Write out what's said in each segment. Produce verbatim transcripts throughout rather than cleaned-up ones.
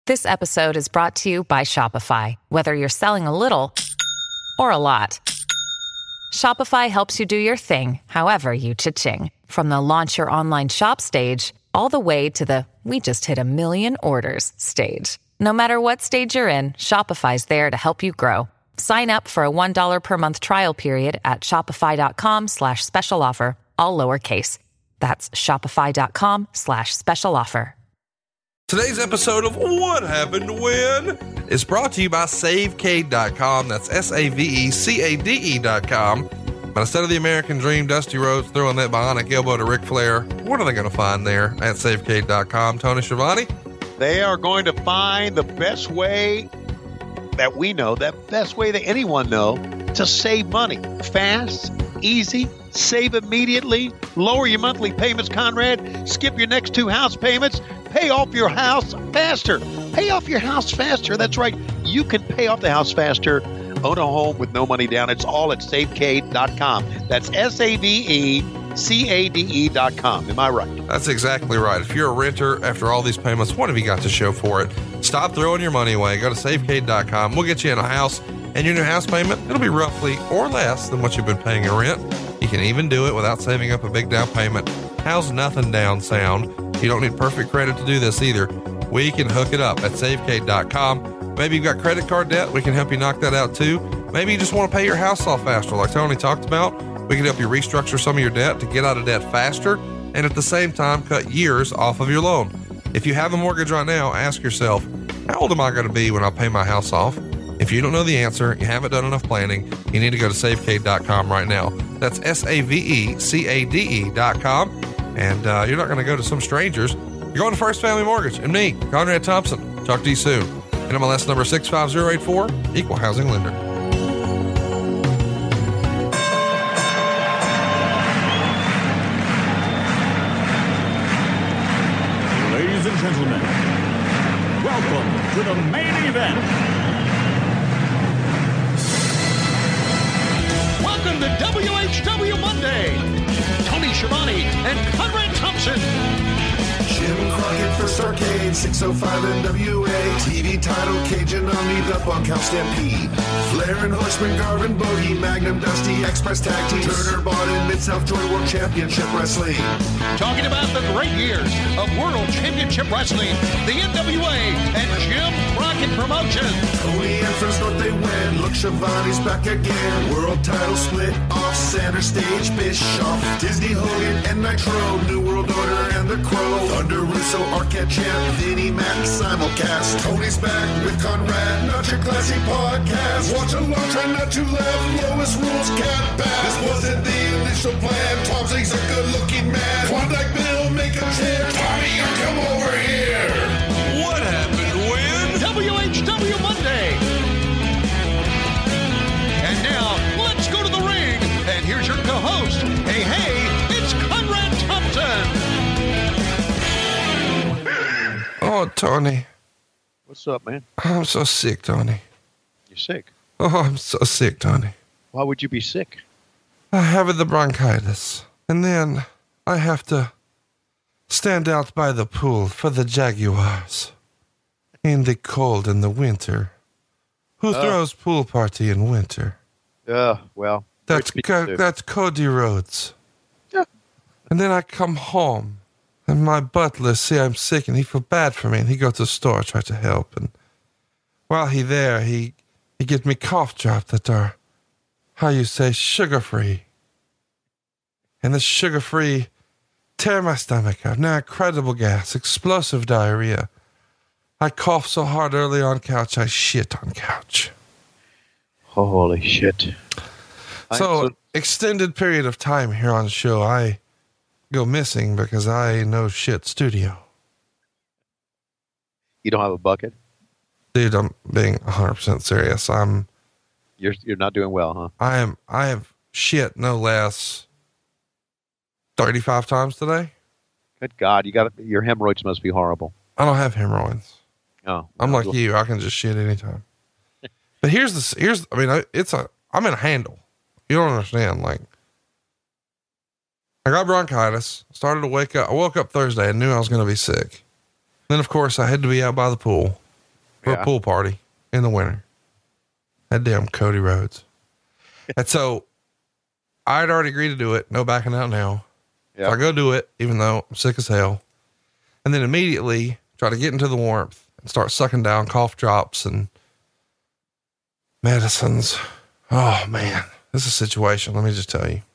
This episode is brought to you by Shopify. Whether you're selling a little or a lot, Shopify helps you do your thing, however you cha-ching. From the launch your online shop stage, all the way to the we just hit a million orders stage. No matter what stage you're in, Shopify's there to help you grow. Sign up for a one dollar per month trial period at shopify.com slash special offer, all lowercase. That's shopify.com slash special offer. Today's episode of What Happened When is brought to you by Save Cade dot com. That's S A V E C A D E dot com. But instead of the American Dream, Dusty Rhodes throwing that bionic elbow to Ric Flair, what are they going to find there at Save Cade dot com? Tony Schiavone? They are going to find the best way that we know, that best way that anyone know to save money. Fast, easy, save immediately, lower your monthly payments, Conrad, skip your next two house payments, pay off your house faster. Pay off your house faster. That's right. You can pay off the house faster. Own a home with no money down. It's all at Save Cade dot com. That's S A V E C A D E dot com. Am I right? That's exactly right. If you're a renter, after all these payments, what have you got to show for it? Stop throwing your money away. Go to Save Cade dot com. We'll get you in a house, and your new house payment, it'll be roughly or less than what you've been paying in rent. You can even do it without saving up a big down payment. How's nothing down sound? You don't need perfect credit to do this either. We can hook it up at Save Cade dot com. Maybe you've got credit card debt. We can help you knock that out too. Maybe you just want to pay your house off faster, like Tony talked about. We can help you restructure some of your debt to get out of debt faster and at the same time cut years off of your loan. If you have a mortgage right now, ask yourself, how old am I going to be when I pay my house off? If you don't know the answer, you haven't done enough planning, you need to go to Save Cade dot com right now. That's S A V E C A D E dot com. And uh, you're not going to go to some strangers. You're going to First Family Mortgage and me, Conrad Thompson. Talk to you soon. N M L S number six five zero eight four, Equal Housing Lender. Ladies and gentlemen, welcome to the main event. Welcome to W H W Monday. Tony Schiavone and Conrad Thompson. Jim Crockett First Arcade, six oh five N W A, T V title, Cajun Omni, the Bunkhouse Stampede, Flair and Horseman, Garvin, Bogey, Magnum, Dusty, Express Tag Team, Turner, Bond, Mid-South Joint World Championship Wrestling. Talking about the great years of World Championship Wrestling, the N W A, and Jim Crockett Promotions. Tony and Friends North they win, look, Schiavone's back again, World title split off, center stage, Bischoff, Disney, Hogan, and Nitro, New World Order, and The Crow, Thunder, Russo, Arquette Champ, Vinnie Mac, simulcast. Tony's back with Conrad, not your classy podcast. Watch along, try not to laugh. Lowest rules can't pass. This wasn't the initial plan. Tom Zigg's a good-looking man. Klondike Bill, make a chant. Tommy, you come over here. What happened when? W H W Monday. And now, let's go to the ring. And here's your co-host. Hey, hey, it's Conrad Thompson. Oh, Tony. What's up, man? I'm so sick, Tony. You're sick. Oh, I'm so sick, Tony. Why would you be sick? I have the bronchitis. And then I have to stand out by the pool for the Jaguars in the cold in the winter. Who Oh. throws pool party in winter? Uh, well. That's rich people Co- do. that's Cody Rhodes. Yeah. And then I come home, and my butler see I'm sick, and he feel bad for me, and he go to the store, try to help, and while he there, he he get me cough drop that are, how you say, sugar-free. And this sugar-free tear my stomach out. Now incredible gas, explosive diarrhea. I cough so hard early on couch, I shit on couch. Holy shit. So, I'm extended period of time here on the show, I go missing because I no shit studio. You don't have a bucket? Dude, I'm being one hundred percent serious. I'm, You're you're not doing well, huh? I am, I have shit no less thirty-five times today. Good God, you got your hemorrhoids must be horrible. I don't have hemorrhoids. Oh, I'm well, like you. I can just shit anytime. But here's the, here's, I mean, I, it's a, I'm in a handle. You don't understand. Like, I got bronchitis, started to wake up. I woke up Thursday and knew I was going to be sick. Then, of course, I had to be out by the pool. for Yeah. a pool party in the winter. That damn Cody Rhodes. And so I'd already agreed to do it. No backing out now. Yeah. So I go do it, even though I'm sick as hell. And then immediately try to get into the warmth and start sucking down cough drops and medicines. Oh man, this is a situation. Let me just tell you.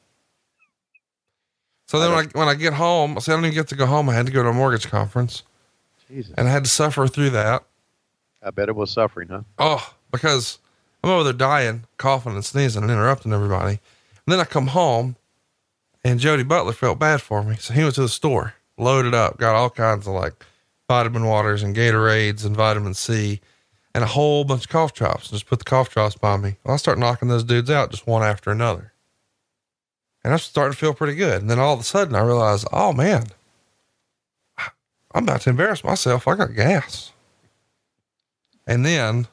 So then when I, when I get home, I said, I don't even get to go home. I had to go to a mortgage conference. Jesus. And I had to suffer through that. I bet it was suffering, huh? Oh, because I'm over there dying, coughing and sneezing and interrupting everybody. And then I come home and Jody Butler felt bad for me. So he went to the store, loaded up, got all kinds of like vitamin waters and Gatorades and vitamin C and a whole bunch of cough drops. Just put the cough drops by me. Well, I start knocking those dudes out just one after another. And I'm starting to feel pretty good. And then all of a sudden I realized, oh man, I'm about to embarrass myself. I got gas. And then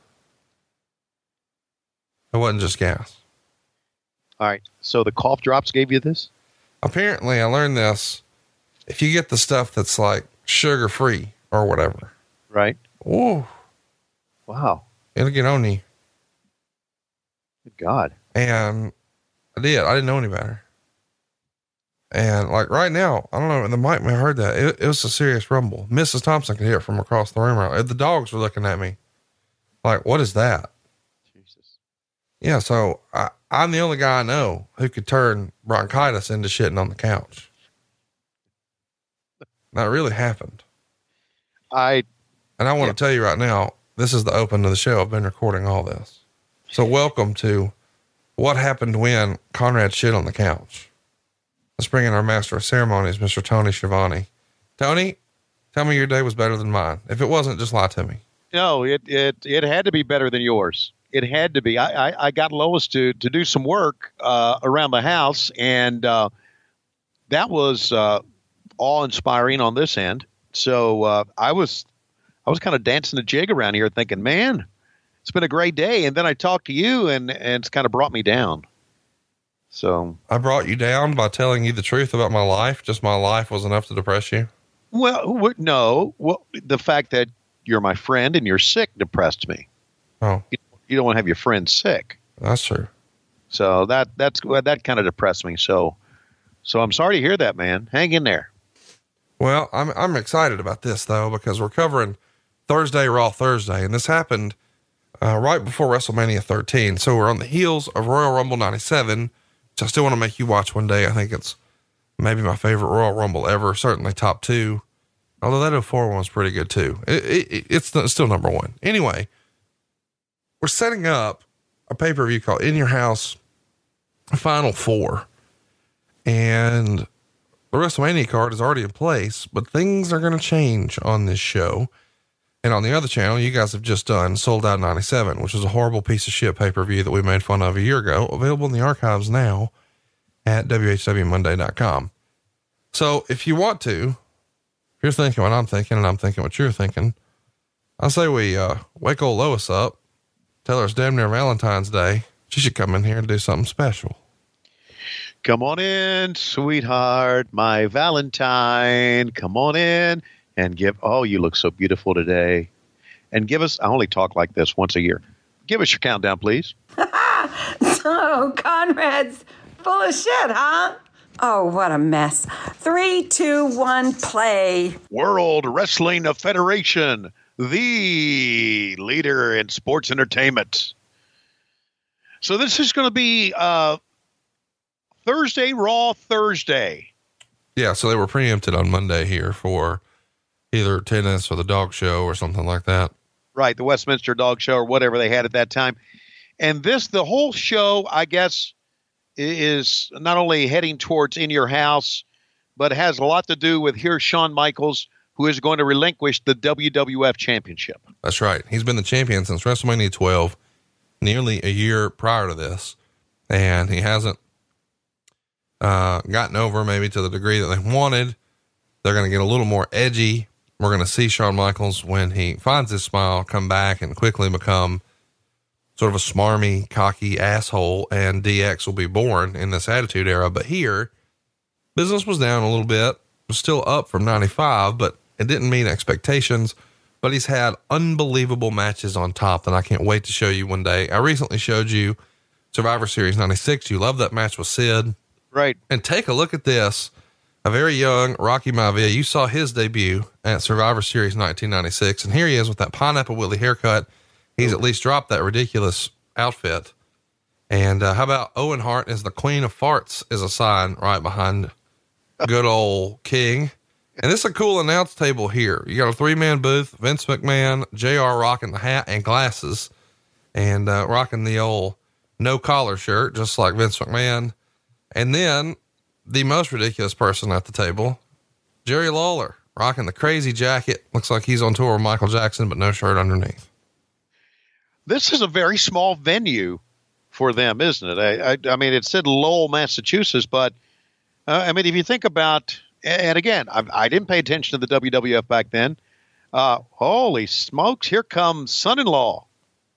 it wasn't just gas. All right. So the cough drops gave you this? Apparently I learned this. If you get the stuff that's like sugar free or whatever, Right. ooh, Wow. it'll get on you. Good God. And I did. I didn't know any better. And like right now, I don't know, the mic may have heard that. It, it was a serious rumble. Missus Thompson could hear it from across the room. Right? The dogs were looking at me like, what is that? Jesus. Yeah. So I, I'm the only guy I know who could turn bronchitis into shitting on the couch. That really happened. I, And I want Yeah. to tell you right now, this is the open of the show. I've been recording all this. So welcome to What Happened When Conrad Shit on the Couch. Let's bring in our master of ceremonies, Mister Tony Schiavone. Tony, tell me your day was better than mine. If it wasn't, just lie to me. no, it, it, it had to be better than yours. It had to be. I, I, I got Lois to, to do some work, uh, around the house. And, uh, that was, uh, awe inspiring on this end. So, uh, I was, I was kind of dancing the jig around here thinking, man, it's been a great day. And then I talked to you and, and it's kind of brought me down. So, I brought you down by telling you the truth about my life. Just my life was enough to depress you. well, w- no, well, the fact that you're my friend and you're sick depressed me. Oh, You, you don't want to have your friend sick. that's true. So that, that's, well, that kind of depressed me. So, so I'm sorry to hear that, man. Hang in there. Well, I'm, I'm excited about this though, because we're covering Thursday, Raw Thursday. And this happened, uh, right before WrestleMania thirteen. So we're on the heels of Royal Rumble ninety-seven, which I still want to make you watch one day. I think it's maybe my favorite Royal Rumble ever. Certainly top two. Although that oh four one was pretty good too. It, it, it's still number one. Anyway, we're setting up a pay-per-view called In Your House Final Four. And the WrestleMania card is already in place, but things are going to change on this show. And on the other channel, you guys have just done Sold Out ninety-seven, which was a horrible piece of shit pay-per-view that we made fun of a year ago, available in the archives now at W H W Monday dot com. So if you want to, if you're thinking what I'm thinking and I'm thinking what you're thinking, I say we, uh, wake old Lois up, tell her it's damn near Valentine's Day. She should come in here and do something special. Come on in, sweetheart, my Valentine. Come on in and give, oh, you look so beautiful today. And give us, I only talk like this once a year. Give us your countdown, please. So, Conrad's full of shit, huh? Oh, what a mess. Three, two, one, play. World Wrestling Federation, the leader in sports entertainment. So this is going to be uh, Thursday, Raw Thursday. Yeah. So they were preempted on Monday here for either tennis or the dog show or something like that. Right, the Westminster Dog Show or whatever they had at that time. And this, the whole show, I guess, is not only heading towards In Your House, but has a lot to do with here's Shawn Michaels, who is going to relinquish the W W F Championship. That's right. He's been the champion since WrestleMania twelve, nearly a year prior to this. And he hasn't uh, gotten over maybe to the degree that they wanted. They're going to get a little more edgy. We're going to see Shawn Michaels, when he finds his smile, come back and quickly become sort of a smarmy, cocky asshole, and D X will be born in this Attitude Era. But here, business was down a little bit. It was still up from ninety-five, but it didn't meet expectations. but he's had unbelievable matches on top that I can't wait to show you one day. I recently showed you Survivor Series ninety-six. You love that match with Sid. Right. And take a look at this. A very young Rocky Maivia. You saw his debut at Survivor Series nineteen ninety-six. And here he is with that Pineapple Willie haircut. He's at least dropped that ridiculous outfit. And uh, how about Owen Hart as the Queen of Farts is a sign right behind good old King. And this is a cool announce table here. You got a three man booth, Vince McMahon, J R rocking the hat and glasses and uh, rocking the old no collar shirt, just like Vince McMahon. And then the most ridiculous person at the table, Jerry Lawler, rocking the crazy jacket. Looks like he's on tour with Michael Jackson, but no shirt underneath. This is a very small venue for them, isn't it? I, I, I mean, it said Lowell, Massachusetts, but uh, I mean, if you think about, and again, I, I didn't pay attention to the W W F back then. Uh, holy smokes, here comes son-in-law.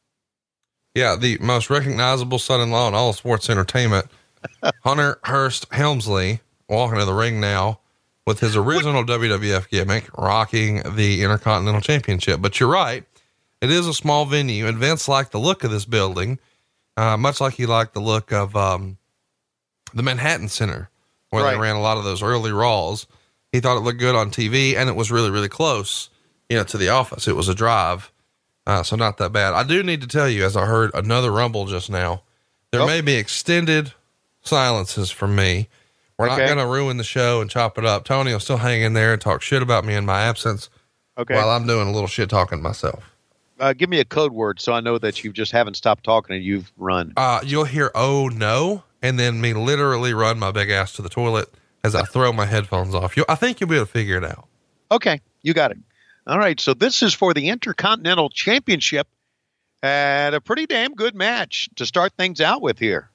Yeah, the most recognizable son-in-law in all of sports entertainment. Hunter Hearst Helmsley walking to the ring now with his original what? W W F gimmick, rocking the Intercontinental Championship. But you're right. It is a small venue, and Vince liked the look of this building, uh, much like he liked the look of, um, the Manhattan Center, where right. they ran a lot of those early Raws. He thought it looked good on T V, and it was really, really close, you know, to the office. It was a drive. Uh, so not that bad. I do need to tell you, as I heard another rumble just now, there oh. may be extended silences from me. We're okay. not going to ruin the show and chop it up. Tony will still hang in there and talk shit about me in my absence. Okay. While I'm doing a little shit talking myself. Uh, give me a code word so I know that you just haven't stopped talking and you've run. Uh, you'll hear, oh no. And then me literally run my big ass to the toilet as I throw my headphones off. You, I think you'll be able to figure it out. Okay. You got it. All right. So this is for the Intercontinental Championship and a pretty damn good match to start things out with here.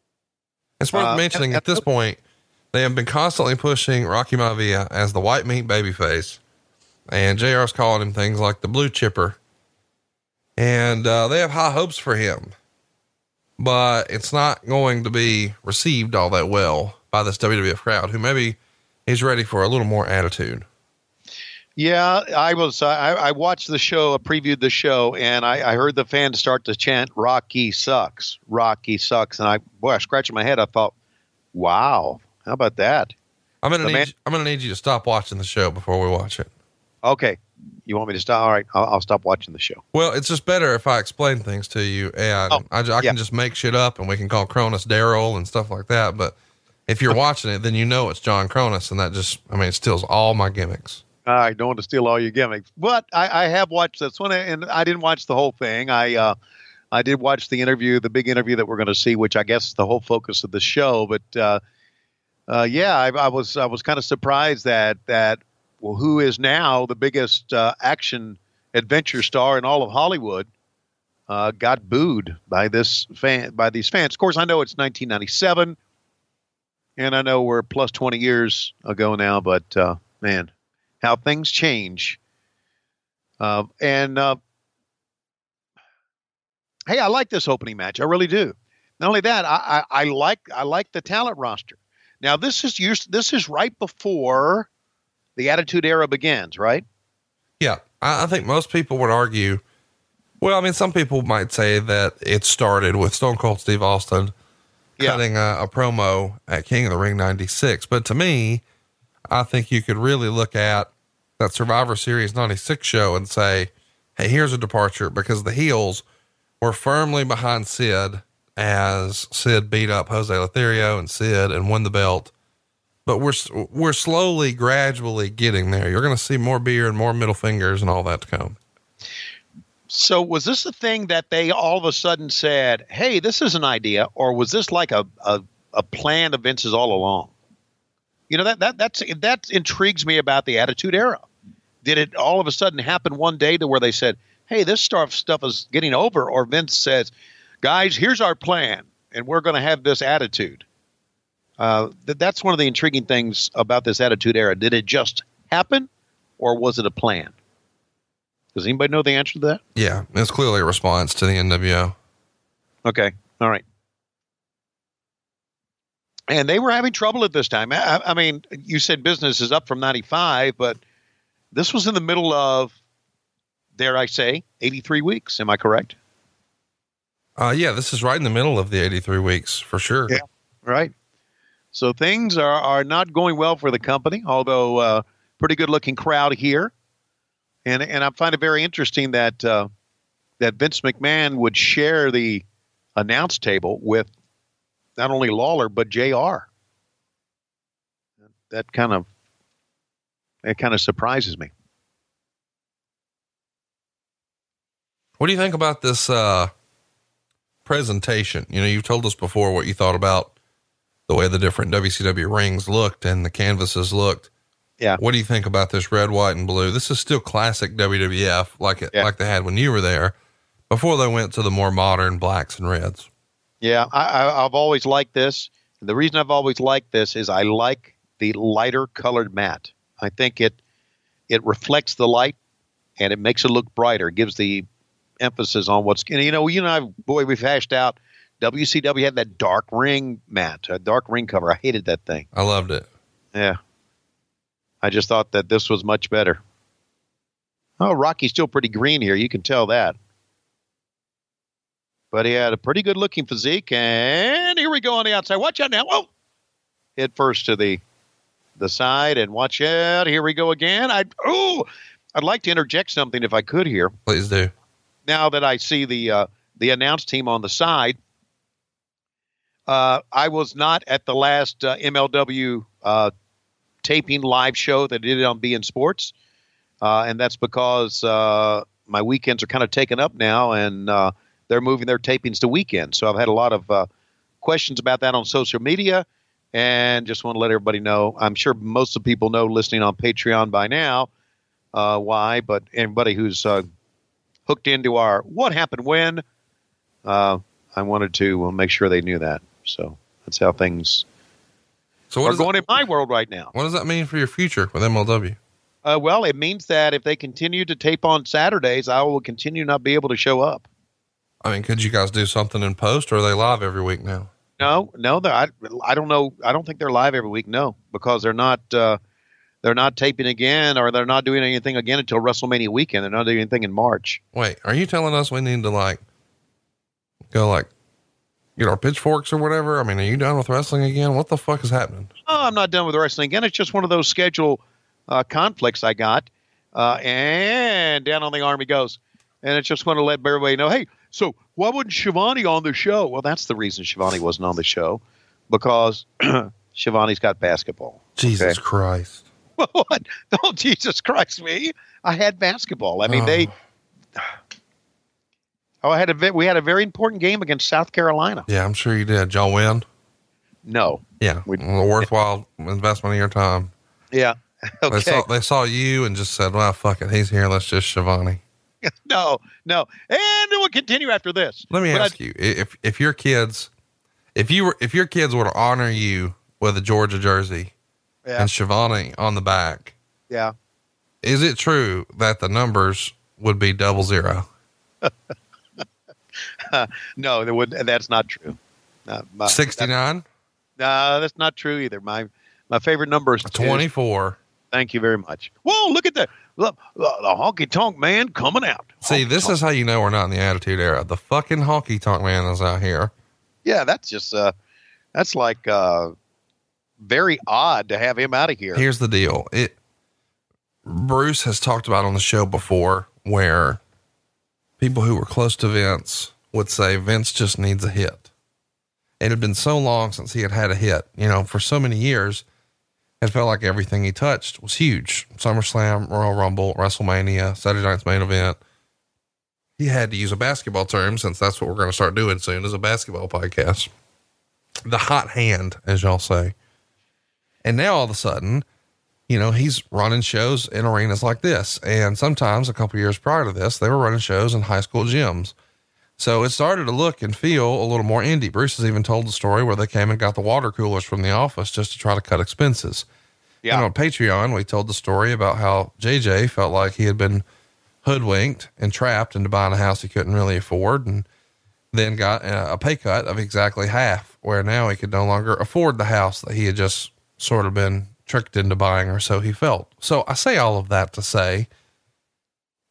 It's worth uh, mentioning at, at this point, they have been constantly pushing Rocky Maivia as the white meat babyface, and J R's calling him things like the blue chipper. And, uh, they have high hopes for him, but it's not going to be received all that well by this W W F crowd, who maybe is ready for a little more attitude. Yeah, I was, uh, I, I watched the show, I previewed the show, and I, I heard the fans start to chant, Rocky sucks, Rocky sucks. And I, boy, I scratched my head. I thought, wow, how about that? I'm going to need, man- I'm going to need you to stop watching the show before we watch it. Okay. You want me to stop? All right. I'll, I'll stop watching the show. Well, it's just better if I explain things to you, and oh, I, I yeah. can just make shit up, and we can call Cronus Daryl and stuff like that. But if you're watching it, then you know it's John Cronus, and that just, I mean, it steals all my gimmicks. I don't want to steal all your gimmicks, but I, I have watched this one, and I didn't watch the whole thing. I, uh, I did watch the interview, the big interview that we're going to see, which I guess is the whole focus of the show. But, uh, uh, yeah, I, I was, I was kind of surprised that, that, well, who is now the biggest, uh, action adventure star in all of Hollywood, uh, got booed by this fan, by these fans. Of course, I know it's nineteen ninety-seven and I know we're plus twenty years ago now, but, uh, man, how things change. Uh, and, uh, hey, I like this opening match. I really do. Not only that, I, I, I like, I like the talent roster. Now this is used, this is right before the Attitude Era begins, right? Yeah. I, I think most people would argue, well, I mean, some people might say that it started with Stone Cold Steve Austin yeah. cutting a, a promo at King of the Ring ninety-six. But to me, I think you could really look at that Survivor Series ninety-six show and say, hey, here's a departure, because the heels were firmly behind Sid as Sid beat up Jose Lothario and Sid and won the belt. But we're, we're slowly, gradually getting there. You're going to see more beer and more middle fingers and all that to come. So was this the thing that they all of a sudden said, hey, this is an idea, or was this like a, a, a plan of Vince's all along? You know, that, that, that's, that intrigues me about the Attitude Era. Did it all of a sudden happen one day to where they said, hey, this stuff, stuff is getting over, or Vince says, guys, here's our plan, and we're going to have this attitude. Uh, th- that's one of the intriguing things about this Attitude Era. Did it just happen, or was it a plan? Does anybody know the answer to that? Yeah, it's clearly a response to the N W O. Okay. All right. And they were having trouble at this time. I, I mean, you said business is up from ninety-five, but this was in the middle of dare I say, eighty-three weeks. Am I correct? Uh, yeah, this is right in the middle of the eighty-three weeks for sure. Yeah. Right. So things are, are not going well for the company, although uh, pretty good looking crowd here. And and I find it very interesting that uh, that Vince McMahon would share the announce table with not only Lawler but J R. That kind of that kind of surprises me. What do you think about this uh, presentation? You know, you've told us before what you thought about the way the different W C W rings looked and the canvases looked. Yeah. What do you think about this red, white, and blue? This is still classic W W F, like it, yeah. like they had when you were there, before they went to the more modern blacks and reds. Yeah, I, I, I've always liked this. The reason I've always liked this is I like the lighter colored mat. I think it it reflects the light and it makes it look brighter. It gives the emphasis on what's, you know, you know, I've, boy, we've hashed out. W C W had that dark ring mat, a dark ring cover. I hated that thing. I loved it. Yeah. I just thought that this was much better. Oh, Rocky's still pretty green here. You can tell that. But he had a pretty good looking physique. And here we go on the outside. Watch out now. Whoa. Head first to the the side and watch out. Here we go again. I oh, I'd like to interject something if I could here. Please do. Now that I see the uh, the announce team on the side, uh, I was not at the last uh, M L W uh, taping live show that did it on B N Sports, uh, and that's because uh, my weekends are kind of taken up now, and uh, they're moving their tapings to weekends. So I've had a lot of uh, questions about that on social media, and just want to let everybody know. I'm sure most of the people know listening on Patreon by now uh, why, but anybody who's uh, hooked into our What Happened When, uh, I wanted to make sure they knew that. So that's how things so what are going that, in my world right now. What does that mean for your future with M L W? Uh, well, it means that if they continue to tape on Saturdays, I will continue not be able to show up. I mean, could you guys do something in post, or are they live every week now? No, no, I, I don't know. I don't think they're live every week. No, because they're not, uh, they're not taping again, or they're not doing anything again until WrestleMania weekend. They're not doing anything in March. Wait, are you telling us we need to like go like get our pitchforks or whatever? I mean, are you done with wrestling again? What the fuck is happening? Oh, I'm not done with wrestling again. It's just one of those schedule uh, conflicts I got. Uh, and down on the arm he goes. And it's just want to let everybody know, hey, so why wasn't Shivani on the show? Well, that's the reason Shivani wasn't on the show, because Shivani's got basketball. Jesus okay? Christ. What? Oh, Jesus Christ, me. I had basketball. I mean, oh. they, oh, I had a, we had a very important game against South Carolina. Yeah, I'm sure you did. Y'all win? No. Yeah. We, a worthwhile investment of your time. Yeah. Okay. They saw, they saw you and just said, well, fuck it. He's here. Let's just Shivani. No, no. And it will continue after this. Let me but ask I, you, if, if your kids, if you were, if your kids were to honor you with a Georgia jersey yeah. and Shivani on the back, yeah. is it true that the numbers would be double zero? uh, no, that would, that's not true. Uh, sixty-nine? No, that's not true either. My, my favorite number is twenty-four. Is, thank you very much. Whoa, look at that. Look, the honky tonk man coming out. See, honky this tonk. is how you know we're not in the Attitude Era. The fucking honky tonk man is out here. Yeah, that's just, uh, that's like, uh, very odd to have him out of here. Here's the deal. It, Bruce has talked about on the show before where people who were close to Vince would say Vince just needs a hit. It had been so long since he had had a hit, you know, for so many years. It felt like everything he touched was huge. SummerSlam, Royal Rumble, WrestleMania, Saturday Night's Main Event. He had to use a basketball term, since that's what we're going to start doing soon, is a basketball podcast. The hot hand, as y'all say. And now all of a sudden, you know, he's running shows in arenas like this. And sometimes a couple years prior to this, they were running shows in high school gyms. So it started to look and feel a little more indie. Bruce has even told the story where they came and got the water coolers from the office just to try to cut expenses. Yeah. And on Patreon, we told the story about how J J felt like he had been hoodwinked and trapped into buying a house he couldn't really afford, and then got a pay cut of exactly half, where now he could no longer afford the house that he had just sort of been tricked into buying, or so he felt. So I say all of that to say,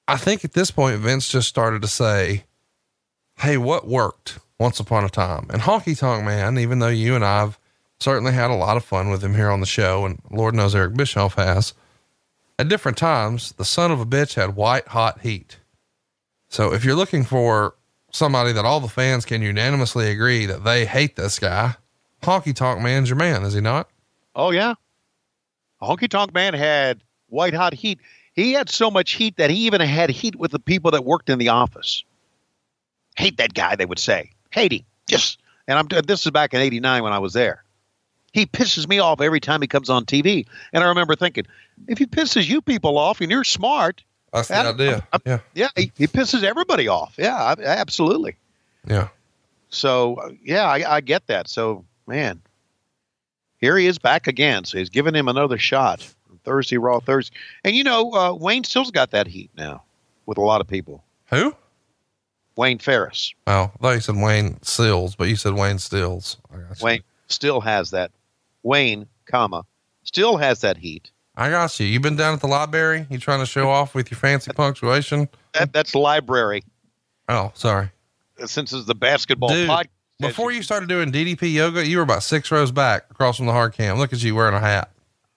I think at this point, Vince just started to say, hey, what worked once upon a time? And Honky Tonk Man, even though you and I've certainly had a lot of fun with him here on the show, and Lord knows Eric Bischoff has, at different times, the son of a bitch had white hot heat. So if you're looking for somebody that all the fans can unanimously agree that they hate this guy, Honky Tonk Man's your man, is he not? Oh yeah. Honky Tonk Man had white hot heat. He had so much heat that he even had heat with the people that worked in the office. Hate that guy, they would say. Hate him. Just, and I'm, this is back in eighty-nine when I was there. He pisses me off every time he comes on T V. And I remember thinking, if he pisses you people off and you're smart. That's the I, idea. I, yeah. Yeah. He, he pisses everybody off. Yeah, I, absolutely. Yeah. So, yeah, I, I get that. So, man, here he is back again. So he's giving him another shot. Thursday, Raw Thursday. And, you know, uh, Wayne still's got that heat now with a lot of people. Who? Wayne Ferris. Oh, I thought you said Wayne Sills, but you said Wayne Stills. I got you. Wayne still has that. Wayne, comma, still has that heat. I got you. You been down at the library? You trying to show off with your fancy punctuation? That, that's library. Oh, sorry. Since it's the basketball Dude, podcast. before you started doing D D P yoga, you were about six rows back across from the hard cam. Look at you wearing a hat.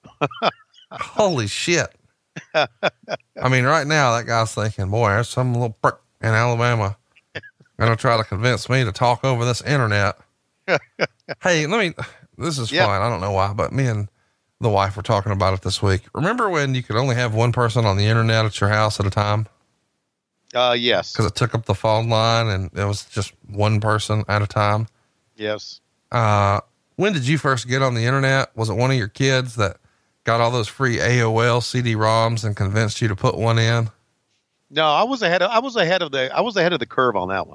Holy shit. I mean, right now that guy's thinking, boy, there's some little prick in Alabama going to try to convince me to talk over this internet. Hey, let me, this is Yep. fine. I don't know why, but me and the wife were talking about it this week. Remember when you could only have one person on the internet at your house at a time? Uh, yes. Cause it took up the phone line and it was just one person at a time. Yes. Uh, when did you first get on the internet? Was it one of your kids that got all those free A O L C D ROMs and convinced you to put one in? No, I was ahead of, I was ahead of the, I was ahead of the curve on that one.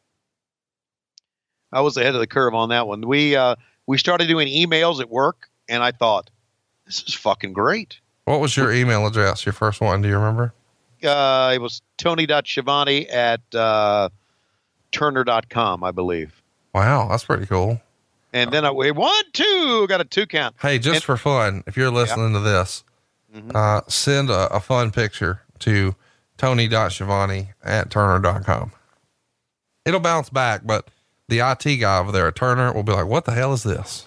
I was ahead of the curve on that one. We, uh, we started doing emails at work and I thought, this is fucking great. What was your email address? Your first one? Do you remember? Uh, it was Tony.Schiavone at, uh, Turner dot com, I believe. Wow. That's pretty cool. And then I wait one, two, got a two count. Hey, just and, for fun, if you're listening yeah. to this, mm-hmm. uh, send a, a fun picture to Tony.Schiavone at Turner dot com. It'll bounce back, but the I T guy over there at Turner will be like, what the hell is this?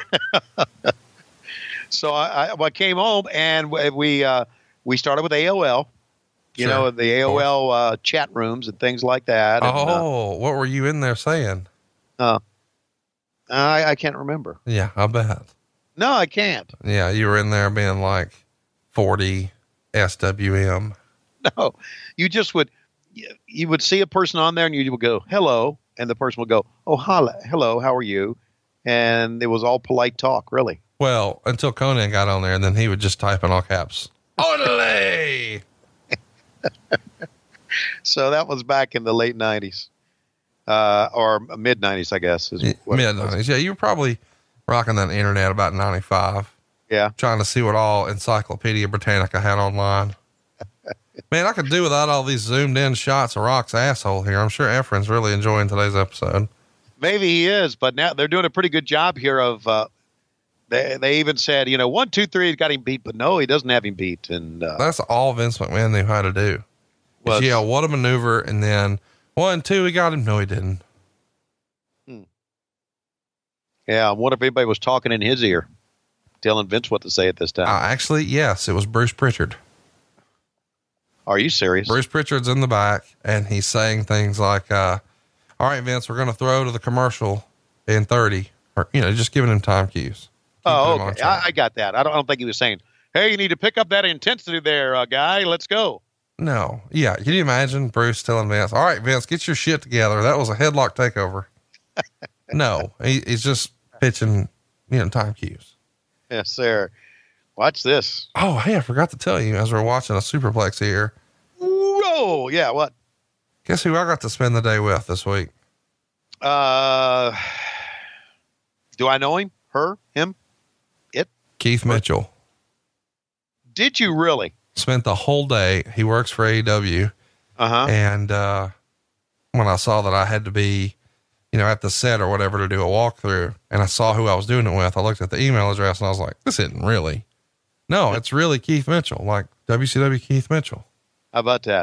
So I, I, I came home and we, uh, we started with A O L, you sure. know, the A O L, uh, chat rooms and things like that. And, oh, uh, what were you in there saying? Uh, I, I can't remember. Yeah, I bet. No, I can't. Yeah. You were in there being like forty S W M. No, you just would, you would see a person on there and you would go, hello. And the person would go, oh, hello, hello, how are you? And it was all polite talk, really. Well, until Conan got on there and then he would just type in all caps. Orderly. So that was back in the late nineties, uh, or mid nineties, I guess. Is mid nineties. Yeah. You were probably rocking that internet about ninety-five. Yeah. Trying to see what all Encyclopedia Britannica had online. Man, I could do without all these zoomed in shots of Rock's asshole here. I'm sure Efren's really enjoying today's episode. Maybe he is, but now they're doing a pretty good job here of, uh, they, they even said, you know, one, two, three, he's got him beat, but no, he doesn't have him beat. And, uh, that's all Vince McMahon knew how to do. Was, yeah. What a maneuver. And then one, two, he got him. No, he didn't. Hmm. Yeah. I wonder if anybody was talking in his ear, telling Vince what to say at this time. Uh, actually, yes, it was Bruce Pritchard. Are you serious? Bruce Pritchard's in the back and he's saying things like, uh, all right, Vince, we're going to throw to the commercial in thirty, or, you know, just giving him time cues. Oh, okay. I, I got that. I don't, I don't think he was saying, hey, you need to pick up that intensity there, uh, guy. Let's go. No. Yeah. Can you imagine Bruce telling Vince, all right, Vince, get your shit together. That was a headlock takeover. No, he, he's just pitching, you know, time cues. Yes, sir. Watch this. Oh, hey, I forgot to tell you as we're watching a superplex here. Whoa. Yeah. What? Guess who I got to spend the day with this week? Uh, do I know him? Her? Him? It? Keith her? Mitchell. Did you really? Spent the whole day. He works for A E W. Uh-huh. And, uh, when I saw that I had to be, you know, at the set or whatever to do a walkthrough and I saw who I was doing it with, I looked at the email address and I was like, this isn't really, no, it's really Keith Mitchell, like W C W Keith Mitchell. How about that?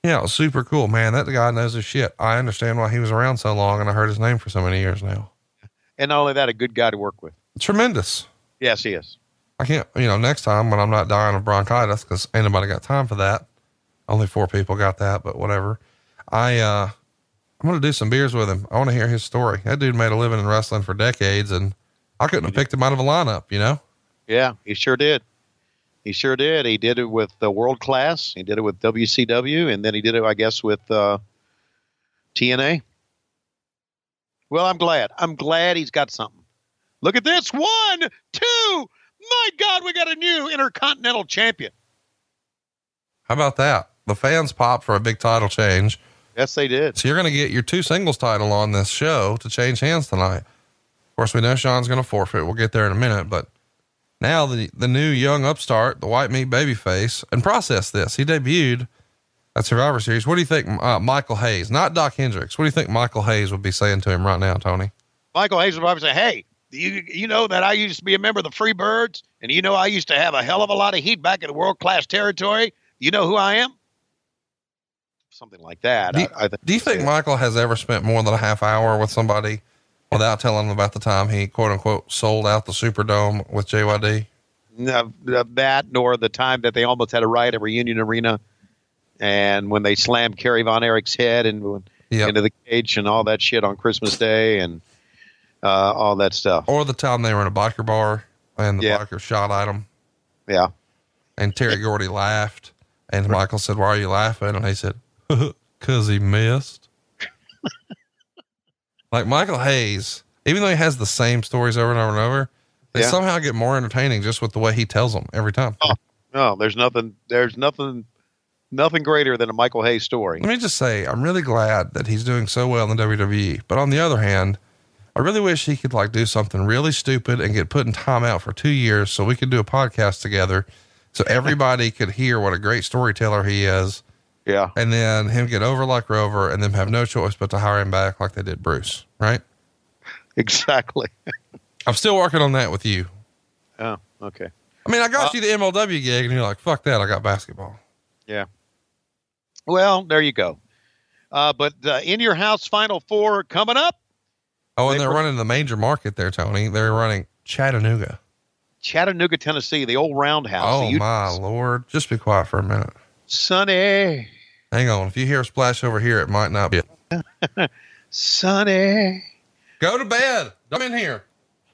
Yeah, it was super cool, man. That guy knows his shit. I understand why he was around so long, and I heard his name for so many years now. And not only that, a good guy to work with. Tremendous. Yes, he is. I can't, you know, next time when I'm not dying of bronchitis, because ain't nobody got time for that. Only four people got that, but whatever. I, uh, I'm going to do some beers with him. I want to hear his story. That dude made a living in wrestling for decades, and I couldn't have picked him out of a lineup, you know? Yeah, he sure did. He sure did. He did it with the World Class. He did it with W C W, and then he did it, I guess, with uh, T N A. Well, I'm glad. I'm glad he's got something. Look at this. One, two. My God, we got a new Intercontinental Champion. How about that? The fans popped for a big title change. Yes, they did. So you're going to get your two singles title on this show to change hands tonight. Of course, we know Sean's going to forfeit. We'll get there in a minute, but now the, the new young upstart, the white meat babyface, and process this. He debuted at Survivor Series. What do you think, uh, Michael Hayes, not Doc Hendricks? What do you think Michael Hayes would be saying to him right now, Tony? Michael Hayes would probably say, hey, you, you know that I used to be a member of the Freebirds, and you know I used to have a hell of a lot of heat back in the world-class territory. You know who I am? Something like that. Do you, I, I th- do you think yeah. Michael has ever spent more than a half hour with somebody without telling them about the time he, quote unquote, sold out the Superdome with J Y D? No, that, nor the time that they almost had a riot at Reunion Arena, and when they slammed Kerry Von Erich's head and Yep. into the cage and all that shit on Christmas Day and uh, all that stuff. Or the time they were in a biker bar and the Yeah. biker shot at him Yeah. and Terry Gordy laughed and Michael said, why are you laughing? And he said, cause he missed. Like Michael Hayes, even though he has the same stories over and over and over, they Yeah. somehow get more entertaining just with the way he tells them every time. Oh, no, there's nothing, there's nothing, nothing greater than a Michael Hayes story. Let me just say, I'm really glad that he's doing so well in the W W E, but on the other hand, I really wish he could like do something really stupid and get put in timeout for two years so we could do a podcast together. So everybody could hear what a great storyteller he is. Yeah. And then him get over like Rover and then have no choice but to hire him back like they did Bruce. Right. Exactly. I'm still working on that with you. Oh, okay. I mean, I got Uh, you the M L W gig and you're like, fuck that. I got basketball. Yeah. Well, there you go. Uh, but uh, In Your House Final Four coming up. Oh, and They they're br- running the major market there, Tony. They're running Chattanooga. Chattanooga, Tennessee, the old roundhouse. Oh the my Lord. Just be quiet for a minute. Sunny, Hang on. If you hear a splash over here, it might not be it. sunny. Go to bed. Don't come in here.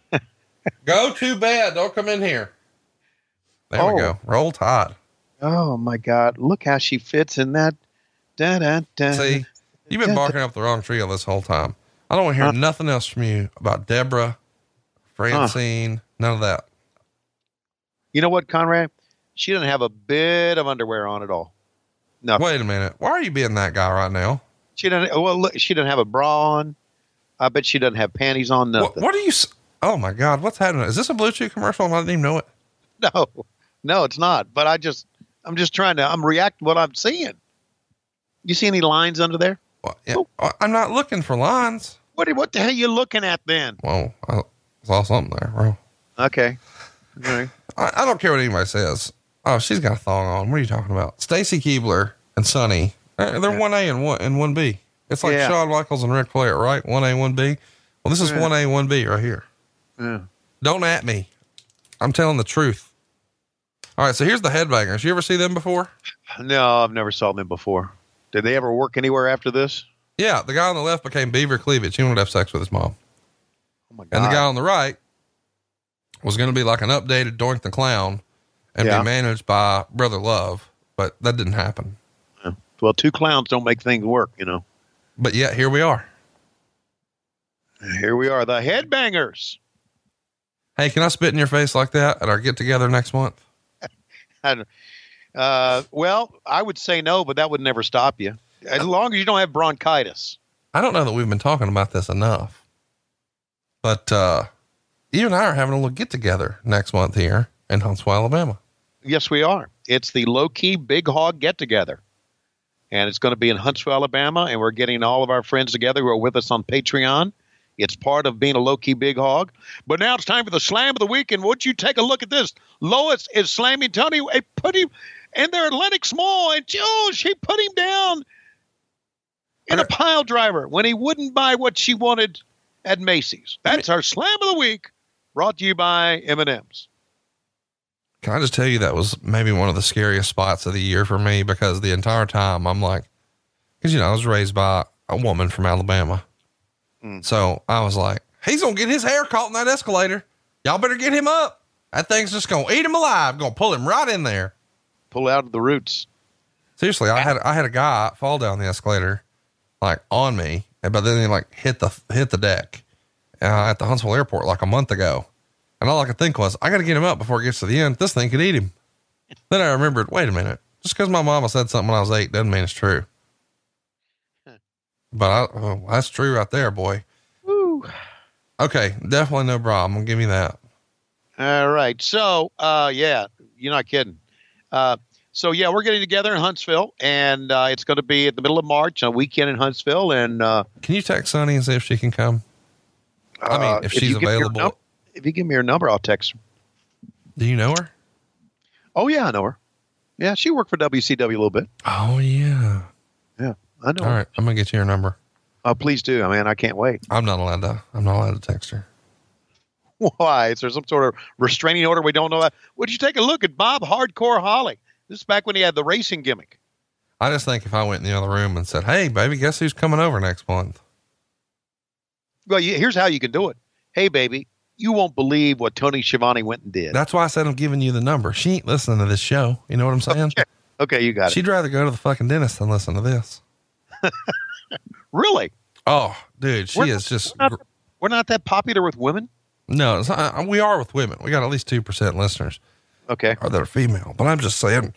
Go to bed. Don't come in here. There Oh. we go. Roll Tide. Oh my God. Look how she fits in that. Da, da, da. See, you've been barking up the wrong tree this whole time. I don't want to hear Huh? nothing else from you about Deborah, Francine, none of that. You know what, Conrad? She doesn't have a bit of underwear on at all. No, Wait a minute. Why are you being that guy right now? she doesn't. Well, look, she doesn't have a bra on. I bet she doesn't have panties on. What, Nothing. what are you? s- Oh my God. What's happening? Is this a Blue Chew commercial? I didn't even know it. No, no, it's not. But I just, I'm just trying to. I'm reacting to what I'm seeing. You see any lines under there? Well, yeah, I- I'm not looking for lines. What? What the hell are you looking at then? Whoa. I saw something there, bro. Okay. All right. I, I don't care what anybody says. Oh, she's got a thong on. What are you talking about? Stacy Keebler and Sonny. They're, they're one A and one and one B. It's like Yeah. Shawn Michaels and Ric Flair, right? One A, one B. Well, this is Yeah. one A, one B right here. Yeah. Don't at me. I'm telling the truth. All right. So here's the Headbangers. You ever see them before? No, I've never saw them before. Did they ever work anywhere after this? Yeah. The guy on the left became Beaver Cleavage. He wanted to have sex with his mom. Oh my God. And the guy on the right was going to be like an updated Doink the Clown and Yeah. be managed by Brother Love, but that didn't happen. Well, two clowns don't make things work, you know. But yet here we are. Here we are, the Headbangers. Hey, can I spit in your face like that at our get together next month? And, uh, well, I would say no, but that would never stop you. As long as you don't have bronchitis. I don't know that we've been talking about this enough, but, uh, you and I are having a little get together next month here in Huntsville, Alabama. Yes, we are. It's the low-key Big Hog get-together. And it's going to be in Huntsville, Alabama, and we're getting all of our friends together who are with us on Patreon. It's part of being a low-key Big Hog. But now it's time for the Slam of the Week, and would you take a look at this? Lois is slamming Tony a pretty, and they're Lennox Mall, and oh, she put him down in a pile driver when he wouldn't buy what she wanted at Macy's. That's our slam of the week, brought to you by M and M's. Can I just tell you that was maybe one of the scariest spots of the year for me, because the entire time I'm like, cause you know, I was raised by a woman from Alabama. Mm. So I was like, he's going to get his hair caught in that escalator. Y'all better get him up. That thing's just going to eat him alive. Going to pull him right in there. Pull out of the roots. Seriously. I had, I had a guy fall down the escalator, like on me, but then he like hit the, hit the deck uh, at the Huntsville airport like a month ago. And all I could think was, I got to get him up before it gets to the end. This thing could eat him. Then I remembered, wait a minute, just cause my mama said something when I was eight doesn't mean it's true. But I, oh, that's true right there, boy. Woo. Okay. Definitely no problem. I'll give you that. All right. So, uh, yeah, you're not kidding. Uh, so yeah, we're getting together in Huntsville, and, uh, it's going to be at the middle of March, a weekend in Huntsville. And, uh, can you text Sonny and see if she can come? I mean, if, uh, if she's available. Num- if you give me her number, I'll text her. Do you know her? Oh yeah, I know her. Yeah. She worked for W C W a little bit. Oh yeah. Yeah. I know. All right. I'm going to get you her number. Oh, please do. I mean, I can't wait. I'm not allowed to, I'm not allowed to text her. Why? Is there some sort of restraining order we don't know about? Would you take a look at Bob Hardcore Holly? This is back when he had the racing gimmick. I just think if I went in the other room and said, hey baby, guess who's coming over next month? Well, you, here's how you can do it. Hey baby, you won't believe what Tony Schiavone went and did. That's why I said I'm giving you the number. She ain't listening to this show. You know what I'm saying? Okay, okay you got She'd it. She'd rather go to the fucking dentist than listen to this. Really? Oh, dude, she we're is just. We're not, we're not that popular with women. No, it's not, we are with women. We got at least two percent listeners. Okay. Or that are female, but I'm just saying.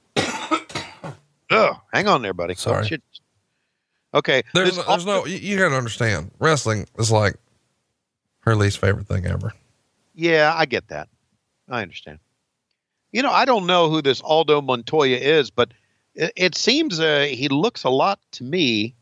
Oh, hang on there, buddy. Sorry. Oh, okay. There's, no, there's no, you, you got to understand. Wrestling is like her least favorite thing ever. Yeah, I get that. I understand. You know, I don't know who this Aldo Montoya is, but it, it seems uh, he looks a lot to me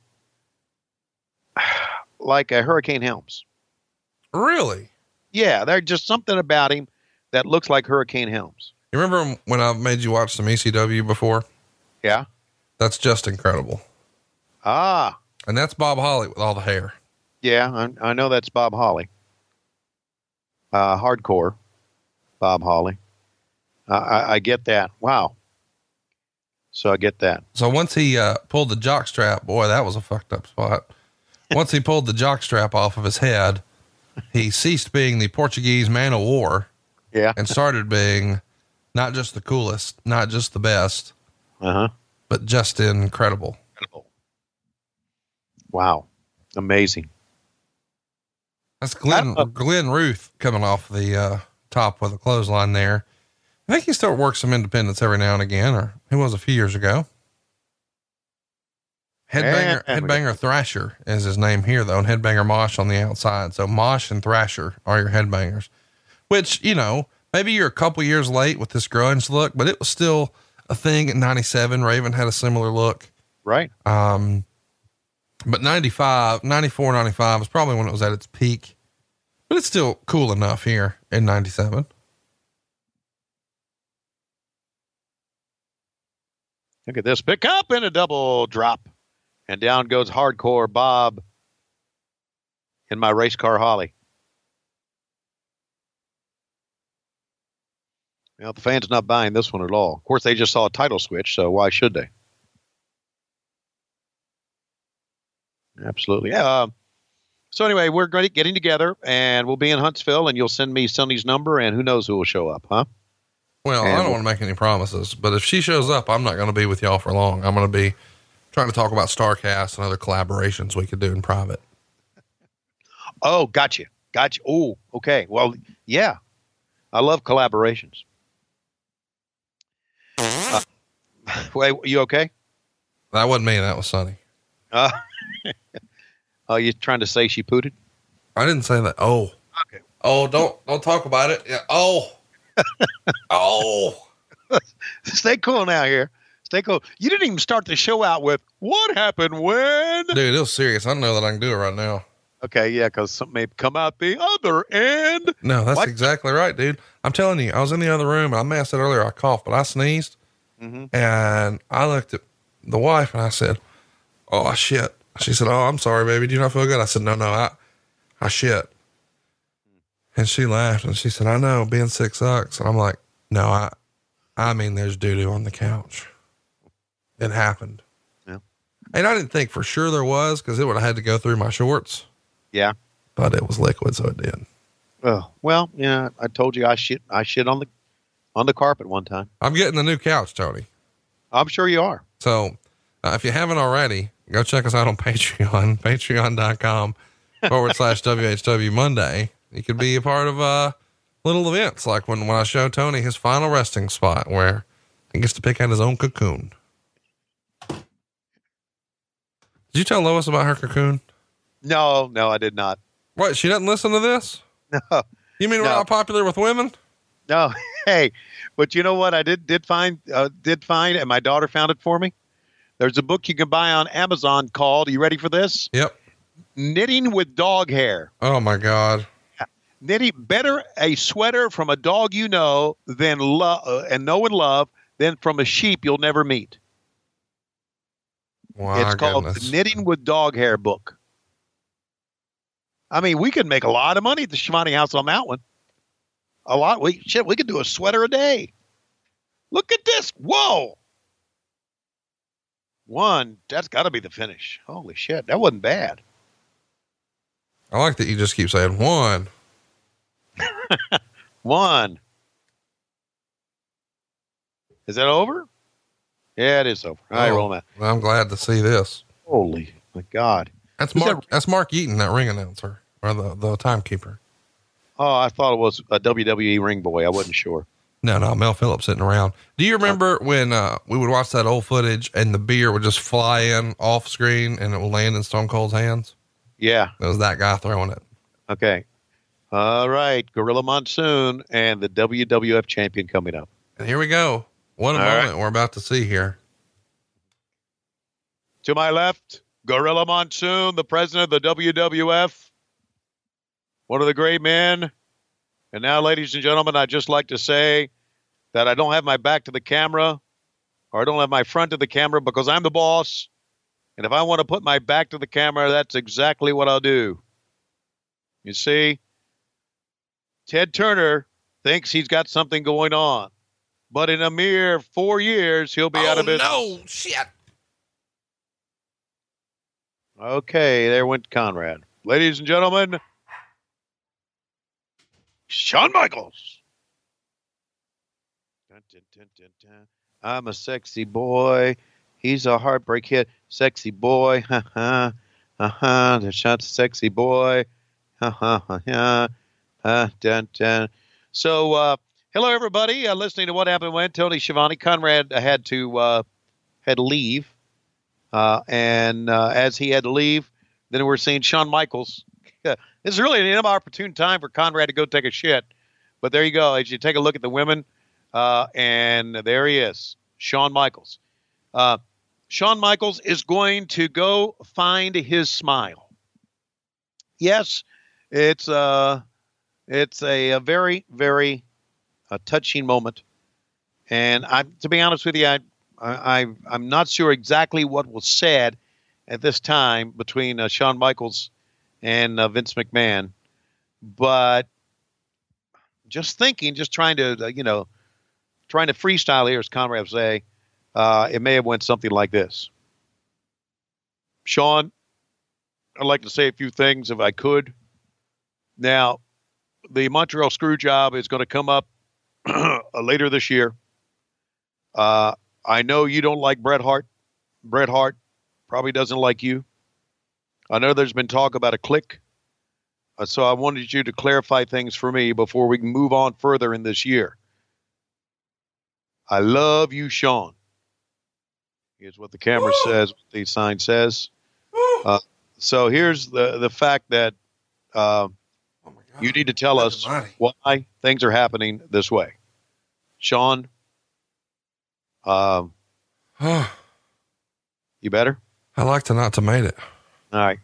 like a Hurricane Helms. Really? Yeah, there's just something about him that looks like Hurricane Helms. You remember when I made you watch some E C W before? Yeah. That's just incredible. Ah. And that's Bob Holly with all the hair. Yeah, I, I know that's Bob Holly. Uh, hardcore Bob Holly. Uh, I, I get that. Wow. So I get that. So once he uh, pulled the jock strap, boy, that was a fucked up spot. Once he pulled the jock strap off of his head, he ceased being the Portuguese man of war. Yeah. And started being not just the coolest, not just the best, uh-huh, but just incredible. Incredible. Wow. Amazing. That's Glenn, Glenn Ruth coming off the uh, top with a clothesline there. I think he still works some independents every now and again, or he was a few years ago. Headbanger, and Headbanger Thrasher is his name here though, and Headbanger Mosh on the outside. So Mosh and Thrasher are your headbangers, which, you know, maybe you're a couple years late with this grunge look, but it was still a thing in ninety-seven. Raven had a similar look. Right. Um, but ninety-five, ninety-four, ninety-five was probably when it was at its peak, but it's still cool enough here in ninety-seven. Look at this. Pick up and a double drop. And down goes Hardcore Bob in my race car Holly. Well, the fans not buying this one at all. Of course, they just saw a title switch, so why should they? Absolutely. Yeah. Uh, so anyway, we're going to getting together, and we'll be in Huntsville, and you'll send me Sonny's number, and who knows who will show up, huh? Well, and I don't want to make any promises, but if she shows up, I'm not going to be with y'all for long. I'm going to be trying to talk about StarCast and other collaborations we could do in private. Oh, gotcha. Gotcha. Oh, okay. Well, yeah, I love collaborations. Uh, wait, you okay? That wasn't me. That was Sonny. Uh, oh, you trying to say she pooted? I didn't say that. Oh, okay. Oh, don't, don't talk about it. Yeah. Oh, oh, stay cool now here. Stay cool. You didn't even start the show out with what happened when, dude, it was serious. I don't know that I can do it right now. Okay. Yeah. Cause something may come out the other end. No, that's what? Exactly right, dude. I'm telling you, I was in the other room and I may have said earlier, I coughed, but I sneezed Mm-hmm. And I looked at the wife and I said, "Oh shit." She said, "Oh, I'm sorry, baby. Do you not feel good?" I said, "No, no, I, I shit." And she laughed and she said, "I know being sick sucks." And I'm like, "No, I, I mean, there's doo-doo on the couch." It happened. Yeah. And I didn't think for sure there was, cause it would have had to go through my shorts. Yeah. But it was liquid. So it did. Oh, well, yeah, I told you I shit, I shit on the, on the carpet one time. I'm getting the new couch, Tony. I'm sure you are. So uh, if you haven't already, go check us out on Patreon, patreon.com forward slash W H W Monday. You could be a part of, uh, little events. Like when, when I show Tony his final resting spot where he gets to pick out his own cocoon. Did you tell Lois about her cocoon? No, no, I did not. What? She doesn't listen to this? No. You mean we're No. not popular with women? No. Hey, but you know what? I did, did find, uh, did find, and my daughter found it for me. There's a book you can buy on Amazon called, are you ready for this? Yep. Knitting with Dog Hair. Oh my God. Knitting better a sweater from a dog you know than love uh, and know and love than from a sheep you'll never meet. My it's called goodness. the Knitting with Dog Hair book. I mean, we could make a lot of money at the Shivani House on that one. A lot. We shit. We could do a sweater a day. Look at this. Whoa. One. That's got to be the finish. Holy shit. That wasn't bad. I like that you just keep saying one. One. Is that over? Yeah, it is over. All right, Oh, roll that. I'm glad to see this. Holy my God. That's Is Mark. that- that's Mark Eaton, that ring announcer or the, the timekeeper. Oh, I thought it was a W W E ring boy. I wasn't sure. No, no, Mel Phillips sitting around. Do you remember when, uh, we would watch that old footage and the beer would just fly in off screen and it would land in Stone Cold's hands? Yeah. It was that guy throwing it. Okay. All right. Gorilla Monsoon and the W W F champion coming up. And here we go. What a All moment right. we're about to see here. To my left, Gorilla Monsoon, the president of the W W F, one of the great men. And now, ladies and gentlemen, I'd just like to say that I don't have my back to the camera, or I don't have my front to the camera, because I'm the boss. And if I want to put my back to the camera, that's exactly what I'll do. You see, Ted Turner thinks he's got something going on, but in a mere four years, he'll be out of business. Oh, no, shit. Okay, there went Conrad. Ladies and gentlemen, Shawn Michaels. Dun, dun, dun, dun, dun. I'm a sexy boy. He's a heartbreak hit. Sexy boy. Ha ha. Ha ha. The shot's sexy boy. Ha ha ha ha. Ha dun dun. So, uh, hello everybody. Uh, listening to What Happened When. Tony Schiavone. Conrad had to uh, had to leave. Uh, and uh, as he had to leave, then we're seeing Shawn Michaels. This is really an inopportune time for Conrad to go take a shit. But there you go. As you take a look at the women, uh, and there he is, Shawn Michaels. Uh, Shawn Michaels is going to go find his smile. Yes, it's, uh, it's a, a very, very uh, touching moment. And I, to be honest with you, I, I, I'm not sure exactly what was said at this time between uh, Shawn Michaels and uh, Vince McMahon, but just thinking, just trying to, uh, you know, trying to freestyle here, as Conrad would say, uh, it may have went something like this. Shawn, I'd like to say a few things if I could. Now, the Montreal Screwjob is going to come up later this year. Uh, I know you don't like Bret Hart. Bret Hart probably doesn't like you. I know there's been talk about a clique. Uh, so I wanted you to clarify things for me before we can move on further in this year. I love you, Shawn. Here's what the camera Woo! says, what the sign says. Uh, so here's the, the fact that uh, oh my God. You need to tell That's us money. why things are happening this way. Shawn, um, you better? I like to not tomato it. All right.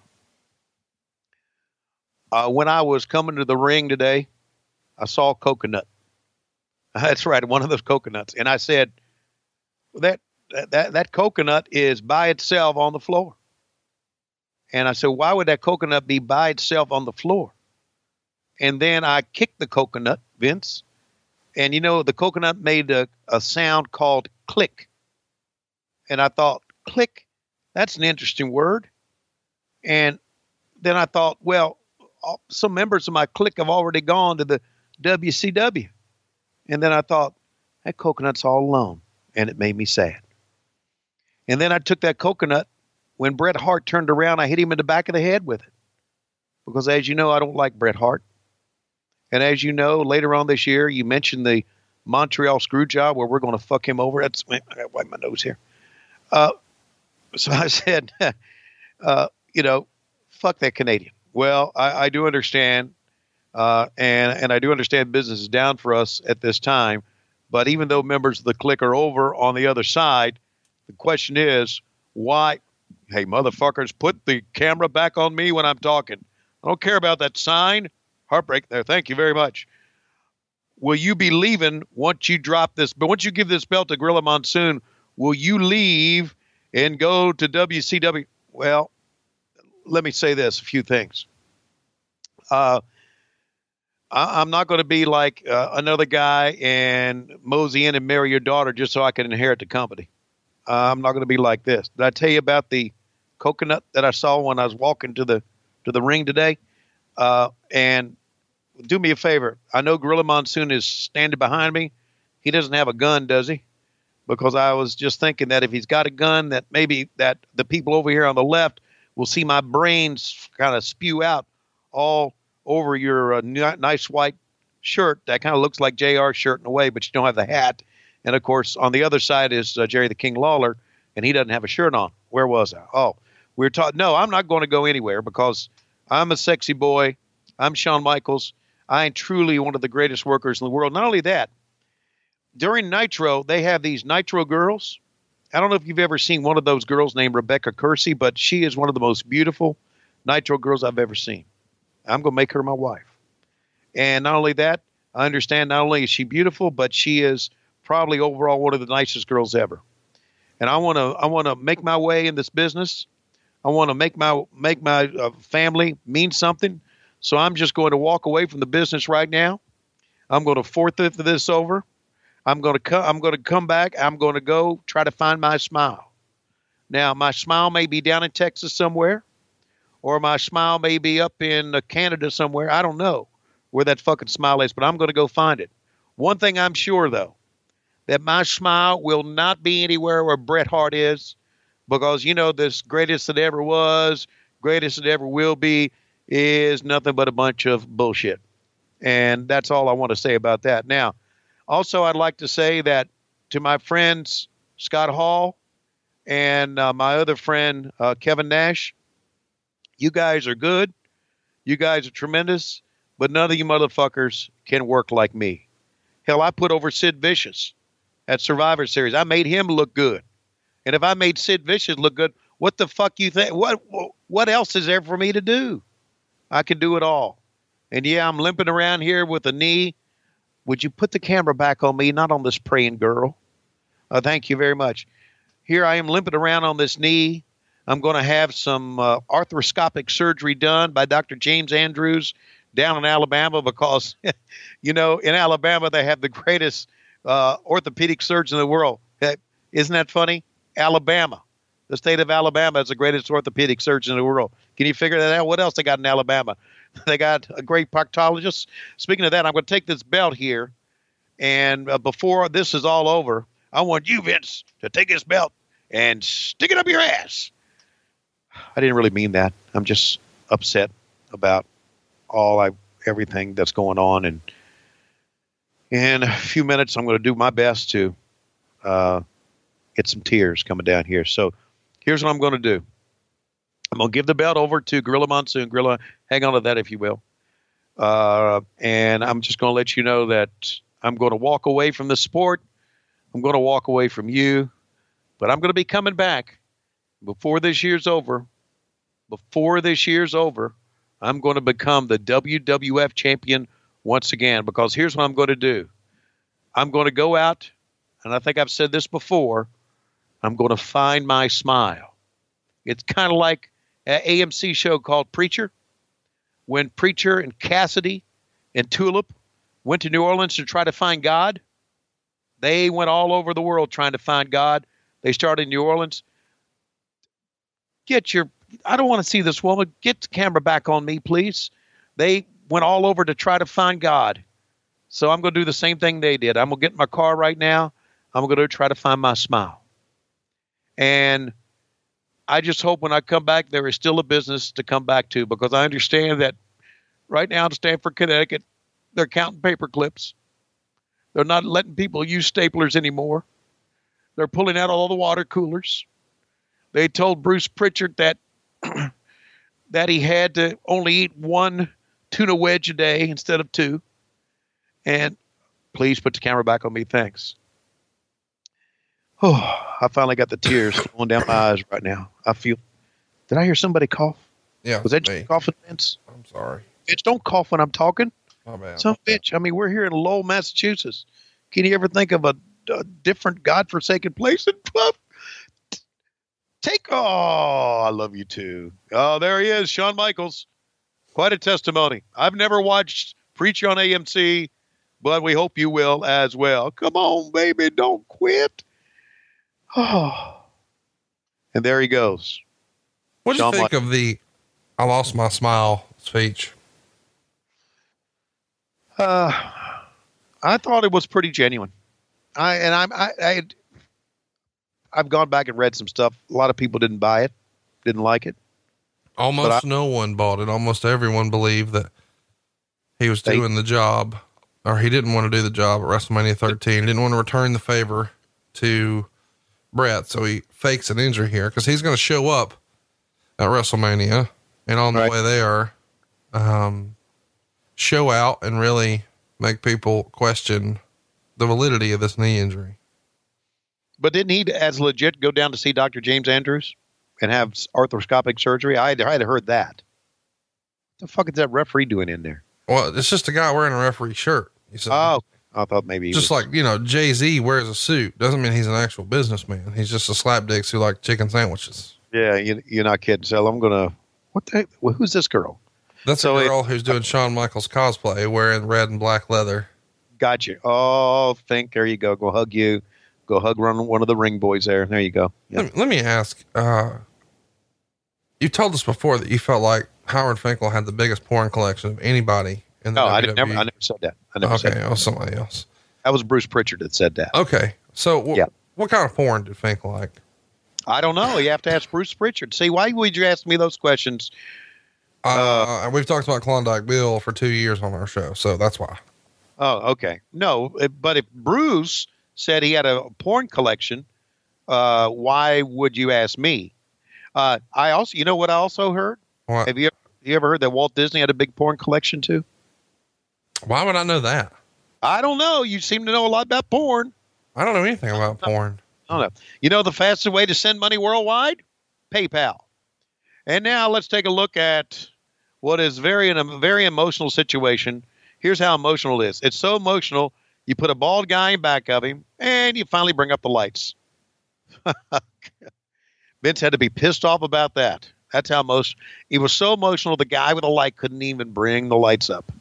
Uh, when I was coming to the ring today, I saw a coconut. That's right, one of those coconuts. And I said, that, that, that coconut is by itself on the floor. And I said, why would that coconut be by itself on the floor? And then I kicked the coconut, Vince. And, you know, the coconut made a, a sound called click. And I thought, click, that's an interesting word. And then I thought, well, some members of my clique have already gone to the W C W. And then I thought, that coconut's all alone. And it made me sad. And then I took that coconut. When Bret Hart turned around, I hit him in the back of the head with it. Because as you know, I don't like Bret Hart. And as you know, later on this year, you mentioned the Montreal screw job where we're going to fuck him over. That's, I gotta wipe my nose here. Uh, so I said, uh, you know, fuck that Canadian. Well, I, I do understand, uh, and and I do understand business is down for us at this time. But even though members of the clique are over on the other side, the question is, why? Hey, motherfuckers, put the camera back on me when I'm talking. I don't care about that sign. Heartbreak there. Thank you very much. Will you be leaving once you drop this? But once you give this belt to Gorilla Monsoon, will you leave and go to W C W? Well, let me say this, a few things. Uh, I, I'm not going to be like uh, another guy and mosey in and marry your daughter just so I can inherit the company. Uh, I'm not going to be like this. Did I tell you about the coconut that I saw when I was walking to the to the ring today? Uh, and do me a favor. I know Gorilla Monsoon is standing behind me. He doesn't have a gun, does he? Because I was just thinking that if he's got a gun, that maybe that the people over here on the left will see my brains kind of spew out all over your uh, n- nice white shirt. That kind of looks like J R's shirt in a way, but you don't have the hat. And, of course, on the other side is uh, Jerry the King Lawler, and he doesn't have a shirt on. Where was I? Oh, we were taught, no, I'm not going to go anywhere because I'm a sexy boy. I'm Shawn Michaels. I am truly one of the greatest workers in the world. Not only that, during Nitro, they have these Nitro girls. I don't know if you've ever seen one of those girls named Rebecca Kersey, but she is one of the most beautiful Nitro girls I've ever seen. I'm going to make her my wife. And not only that, I understand not only is she beautiful, but she is probably overall one of the nicest girls ever. And I want to I want to make my way in this business. I want to make my make my uh, family mean something. So I'm just going to walk away from the business right now. I'm going to forfeit this over. I'm going to come. I'm going to come back. I'm going to go try to find my smile. Now, my smile may be down in Texas somewhere, or my smile may be up in uh, Canada somewhere. I don't know where that fucking smile is, but I'm going to go find it. One thing I'm sure, though, that my smile will not be anywhere where Bret Hart is, because, you know, this greatest that ever was, greatest that ever will be, is nothing but a bunch of bullshit. And that's all I want to say about that. Now, also, I'd like to say that to my friends, Scott Hall and uh, my other friend, uh, Kevin Nash, you guys are good. You guys are tremendous, but none of you motherfuckers can work like me. Hell, I put over Sid Vicious at Survivor Series. I made him look good. And if I made Sid Vicious look good, what the fuck you think? What, what else is there for me to do? I can do it all. And yeah, I'm limping around here with a knee. Would you put the camera back on me, not on this praying girl? Uh, thank you very much. Here I am limping around on this knee. I'm going to have some uh, arthroscopic surgery done by Doctor James Andrews down in Alabama because, you know, in Alabama they have the greatest uh, orthopedic surgeon in the world. Isn't that funny? Alabama. The state of Alabama is the greatest orthopedic surgeon in the world. Can you figure that out? What else they got in Alabama? They got a great proctologist. Speaking of that, I'm going to take this belt here, and uh, before this is all over, I want you, Vince, to take this belt and stick it up your ass. I didn't really mean that. I'm just upset about all I everything that's going on, and in a few minutes, I'm going to do my best to uh, get some tears coming down here. So here's what I'm going to do. I'm going to give the belt over to Gorilla Monsoon. Gorilla, hang on to that, if you will. Uh, and I'm just going to let you know that I'm going to walk away from the sport. I'm going to walk away from you. But I'm going to be coming back before this year's over. Before this year's over, I'm going to become the W W F champion once again. Because here's what I'm going to do. I'm going to go out, and I think I've said this before, I'm going to find my smile. It's kind of like an A M C show called Preacher. When Preacher and Cassidy and Tulip went to New Orleans to try to find God, they went all over the world trying to find God. They started in New Orleans. Get your, I don't want to see this woman. Get the camera back on me, please. They went all over to try to find God. So I'm going to do the same thing they did. I'm going to get in my car right now. I'm going to try to find my smile. And I just hope when I come back, there is still a business to come back to, because I understand that right now in Stamford, Connecticut, they're counting paper clips. They're not letting people use staplers anymore. They're pulling out all the water coolers. They told Bruce Pritchard that that he had to only eat one tuna wedge a day instead of two. And please put the camera back on me. Thanks. Oh, I finally got the tears going down my eyes right now. I feel. Did I hear somebody cough? Yeah. Was that me. you coughing, Vince? I'm sorry. Bitch, don't cough when I'm talking. Oh, man. Some bitch. I mean, we're here in Lowell, Massachusetts. Can you ever think of a, a different godforsaken place in Puff? Take. Oh, I love you too. Oh, there he is, Shawn Michaels. Quite a testimony. I've never watched Preacher on A M C, but we hope you will as well. Come on, baby, don't quit. Oh, and there he goes. What do you Shawn think Michaels. of the "I lost my smile" speech? Uh, I thought it was pretty genuine. I and I'm I, I I've gone back and read some stuff. A lot of people didn't buy it, didn't like it. Almost I, no one bought it. Almost everyone believed that he was they, doing the job, or he didn't want to do the job at WrestleMania thirteen. Didn't want to return the favor to Brett, so he fakes an injury here because he's going to show up at WrestleMania, and on the right. way there, um, show out and really make people question the validity of this knee injury. But didn't he, as legit, go down to see Doctor James Andrews and have arthroscopic surgery? I had, I had heard that. What the fuck is that referee doing in there? Well, it's just a guy wearing a referee shirt. He said, Oh, I thought maybe he just was, like, you know, Jay-Z wears a suit. Doesn't mean he's an actual businessman. He's just a slapdicks who like chicken sandwiches. yeah, you, you're not kidding. So I'm gonna. What the? Heck? Well, who's this girl? That's So a it- girl who's doing Shawn Michaels cosplay, wearing red and black leather. Got you. Oh, think there you go. Go hug you. Go hug one one of the ring boys there. There you go. Yeah. Let, me, let me ask, uh, you told us before that you felt like Howard Finkel had the biggest porn collection of anybody in the No, W W E. I didn't. Never. I never said that. I never said Okay, that. it was somebody else. That was Bruce Pritchard that said that. Okay, so wh- Yeah. what kind of porn did Finkel like? I don't know. You have to ask Bruce Pritchard. See, why would you ask me those questions? Uh, uh, we've talked about Klondike Bill for two years on our show, so that's why. Oh, okay. No, if- but if Bruce said he had a porn collection, uh, why would you ask me? Uh, I also, you know what I also heard? What? Have you, you ever heard that Walt Disney had a big porn collection too? Why would I know that? I don't know. You seem to know a lot about porn. I don't know anything about porn. I don't know. You know the fastest way to send money worldwide? PayPal. And now let's take a look at what is very in a very emotional situation. Here's how emotional it is. It's so emotional, you put a bald guy in back of him, and you finally bring up the lights. Vince had to be pissed off about that. That's how most. It was so emotional, the guy with the light couldn't even bring the lights up.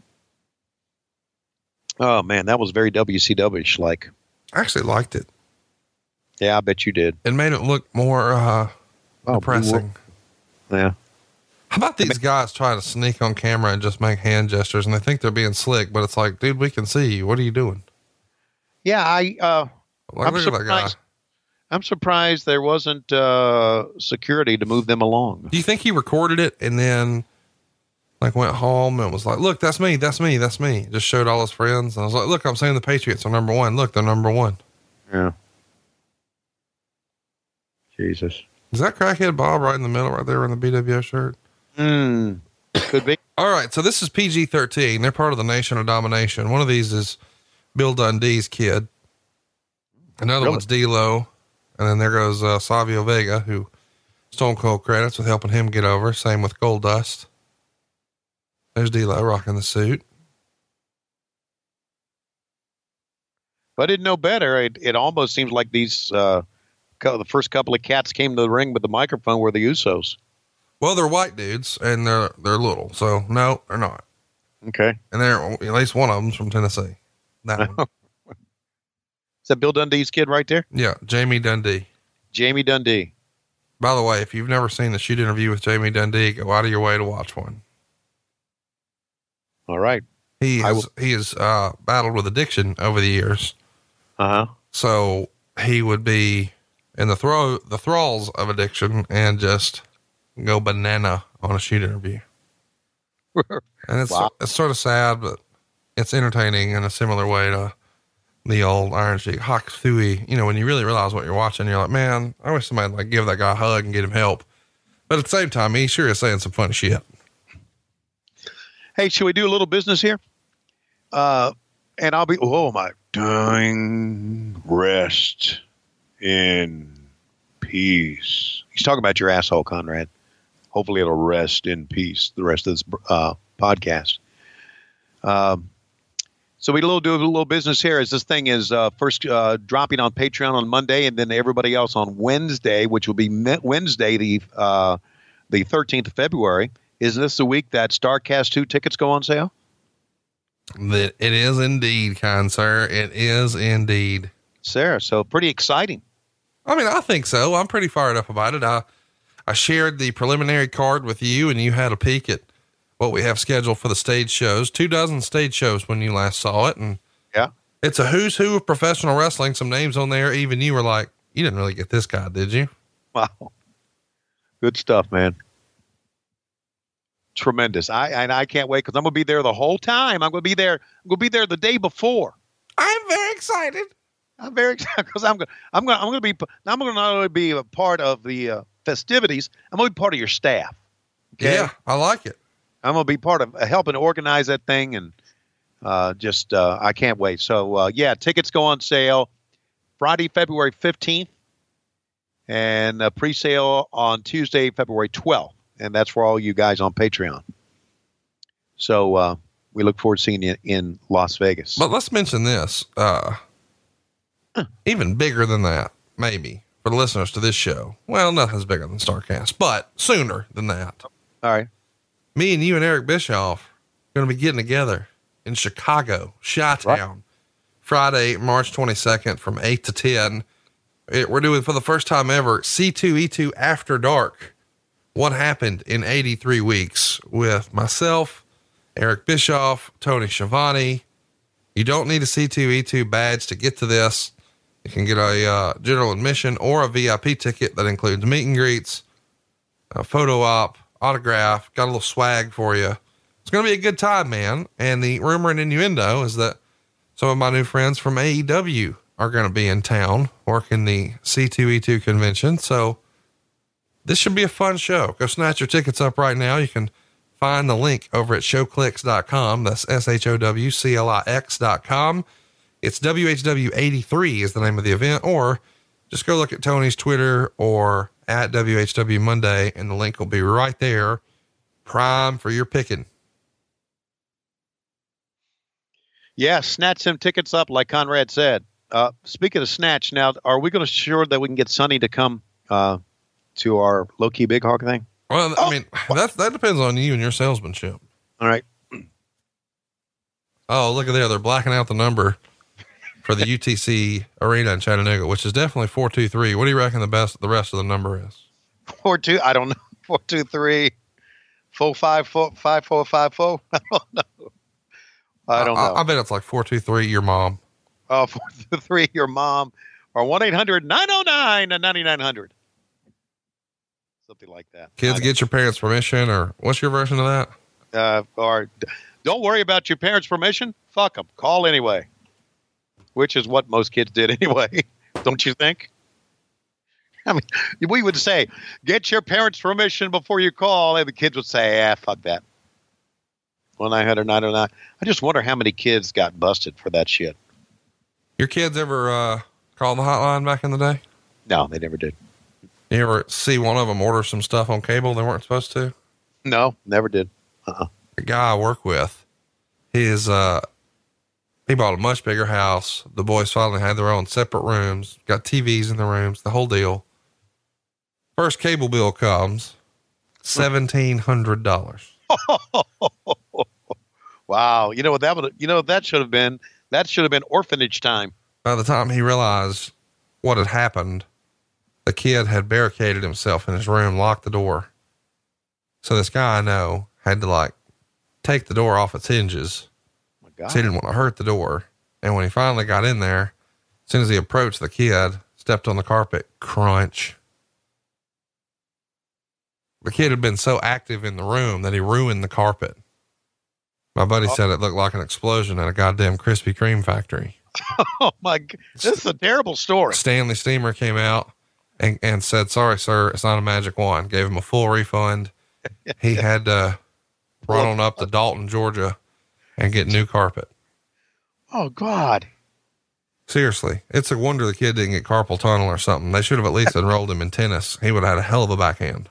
Oh, man, that was very W C W-ish like. I actually liked it. Yeah, I bet you did. It made it look more uh, Oh, depressing. Yeah. How about these guys trying to sneak on camera and just make hand gestures, and they think they're being slick, but it's like, dude, we can see you. What are you doing? Yeah, I. Uh, Like, I'm look at that guy. surprised. I'm surprised there wasn't uh, security to move them along. Do you think he recorded it and then like went home and was like, look, that's me, that's me, that's me. Just showed all his friends. And I was like, look, I'm saying the Patriots are number one. Look, they're number one. Yeah. Jesus. Is that crackhead Bob right in the middle, right there in the B W O shirt? Hmm. Could be. All right. So this is P G thirteen. They're part of the Nation of Domination. One of these is Bill Dundee's kid. Another Really? one's D-Lo. And then there goes uh, Savio Vega, who Stone Cold credits with helping him get over. Same with Goldust. There's D-Lo rocking the suit. But I didn't know better. It, it almost seems like these uh, co- the first couple of cats came to the ring with the microphone were the Usos. Well, they're white dudes and they're, they're little. So no, they're not. Okay. And they're at least one of them's from Tennessee. That one. Is that Bill Dundee's kid right there? Yeah. Jamie Dundee. Jamie Dundee. By the way, if you've never seen the shoot interview with Jamie Dundee, go out of your way to watch one. All right. He I has, will- he has, uh, battled with addiction over the years. Uh huh. So he would be in the throw, the thralls of addiction and just go banana on a shoot interview. And it's, Wow. it's sort of sad, but it's entertaining in a similar way to the old Iron Sheik Hawk Thuy. You know, when you really realize what you're watching, you're like, man, I wish somebody would like give that guy a hug and get him help. But at the same time, he sure is saying some funny shit. Hey, should we do a little business here? Uh, and I'll be, oh my, dying rest in peace. He's talking about your asshole, Conrad. Hopefully it'll rest in peace the rest of this uh, podcast. Um, so we will do a little business here as this thing is uh, first uh, dropping on Patreon on Monday and then everybody else on Wednesday, which will be Wednesday, the uh, the thirteenth of February. Isn't this the week that StarCast two tickets go on sale? That it is indeed, kind sir. It is indeed. Sarah, so pretty exciting. I mean, I think so. I'm pretty fired up about it. I, I shared the preliminary card with you and you had a peek at what we have scheduled for the stage shows, two dozen stage shows when you last saw it. And yeah, it's a who's who of professional wrestling. Some names on there. Even you were like, you didn't really get this guy, did you? Wow. Good stuff, man. Tremendous. I, and I can't wait cause I'm going to be there the whole time. I'm going to be there. I'm going to be there the day before. I'm very excited. I'm very excited because I'm going. I'm going. I'm going to be. I'm going to not only be a part of the uh, festivities. I'm going to be part of your staff. Okay? Yeah, I like it. I'm going to be part of uh, helping organize that thing, and uh, just uh, I can't wait. So uh, yeah, tickets go on sale Friday, February fifteenth, and uh, pre-sale on Tuesday, February twelfth, and that's for all you guys on Patreon. So uh, we look forward to seeing you in Las Vegas. But let's mention this. Uh, even bigger than that, maybe for the listeners to this show. Well, nothing's bigger than StarCast, but sooner than that. All right. Me and you and Eric Bischoff are going to be getting together in Chicago, Chi-Town, right. Friday, March twenty-second from eight to ten. It, we're doing for the first time ever C two E two After Dark. What happened in eighty-three weeks with myself, Eric Bischoff, Tony Schiavone. You don't need a C two E two badge to get to this. You can get a uh, general admission or a V I P ticket that includes meet and greets, a photo op, autograph, got a little swag for you. It's going to be a good time, man. And the rumor and innuendo is that some of my new friends from A E W are going to be in town working the C two E two convention. So this should be a fun show. Go snatch your tickets up right now. You can find the link over at showclix dot com. That's S H O W C L I X dot com. It's W H W eighty-three is the name of the event, or just go look at Tony's Twitter or at W H W Monday, and the link will be right there. Prime for your picking. Yeah. Snatch some tickets up. Like Conrad said, uh, speaking of snatch now, are we going to sure that we can get Sonny to come, uh, to our low key big hog thing? Well, I mean, that, that depends on you and your salesmanship. All right. Oh, look at there. They're blacking out the number for the U T C arena in Chattanooga, which is definitely four two three. What do you reckon the best, the rest of the number is? Four, two. I don't know. Four, two, three, four, five, four, five, four, five, four. I don't know. I don't I, know. I, I bet it's like four two three, your mom. Oh, four, two, three, your mom, or one eight hundred nine oh nine ninety-nine hundred. Something like that. Kids get your parents' permission, or what's your version of that? Uh, or don't worry about your parents' permission. Fuck them. Call anyway. Which is what most kids did anyway. Don't you think? I mean, we would say, get your parents' permission before you call. And the kids would say, ah, fuck that. one nine hundred nine oh nine. I just wonder how many kids got busted for that shit. Your kids ever uh, call the hotline back in the day? No, they never did. You ever see one of them order some stuff on cable they weren't supposed to? No, never did. Uh-uh. The guy I work with, his, uh, he bought a much bigger house. The boys finally had their own separate rooms, got T Vs in the rooms, the whole deal. First cable bill comes seventeen hundred dollars. Wow. You know what that would, you know, that should have been, that should have been orphanage time. By the time he realized what had happened, the kid had barricaded himself in his room, locked the door. So this guy I know had to like take the door off its hinges. Oh my God. So he didn't want to hurt the door. And when he finally got in there, as soon as he approached the kid, stepped on the carpet, crunch. The kid had been so active in the room that he ruined the carpet. My buddy oh. said it looked like an explosion at a goddamn Krispy Kreme factory. Oh my God. This is a terrible story. Stanley Steamer came out and, and said, sorry, sir, it's not a magic wand. Gave him a full refund. He had to run on up to Dalton, Georgia and get new carpet. Oh God. Seriously. It's a wonder the kid didn't get carpal tunnel or something. They should have at least enrolled him in tennis. He would have had a hell of a backhand.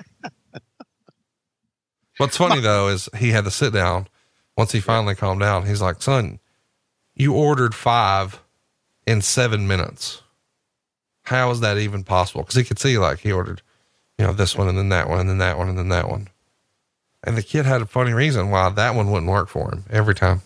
What's funny though, is he had to sit down once he finally calmed down. He's like, son, you ordered five in seven minutes. How is that even possible? Cause he could see like he ordered, you know, this one and then that one and then that one and then that one. And the kid had a funny reason why that one wouldn't work for him every time.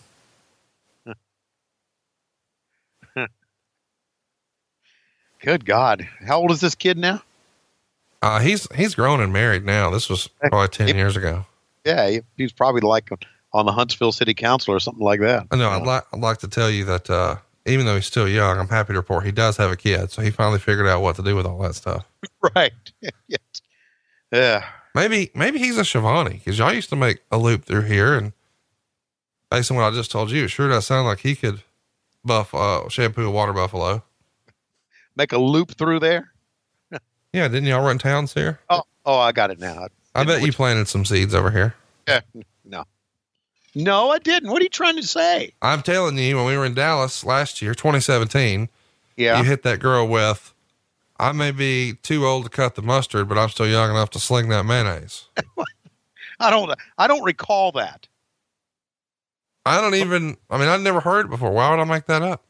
Good God. How old is this kid now? Uh, he's, he's grown and married now. This was probably ten years ago. Yeah. He, he was probably like on the Huntsville City Council or something like that. I know. I'd like, I'd like to tell you that, uh, even though he's still young, I'm happy to report he does have a kid. So he finally figured out what to do with all that stuff. Right. Yes. Yeah. Maybe, maybe he's a Shivani, cause y'all used to make a loop through here, and based on what I just told you, it sure does sound like he could buff, uh, shampoo a water buffalo. Make a loop through there. Yeah. Didn't y'all run towns here? Oh, oh, I got it now. I, I bet you planted some seeds over here. Yeah. No, no, I didn't. What are you trying to say? I'm telling you, when we were in Dallas last year, twenty seventeen, yeah, you hit that girl with, I may be too old to cut the mustard, but I'm still young enough to sling that mayonnaise. I don't, I don't recall that. I don't even, I mean, I'd never heard it before. Why would I make that up?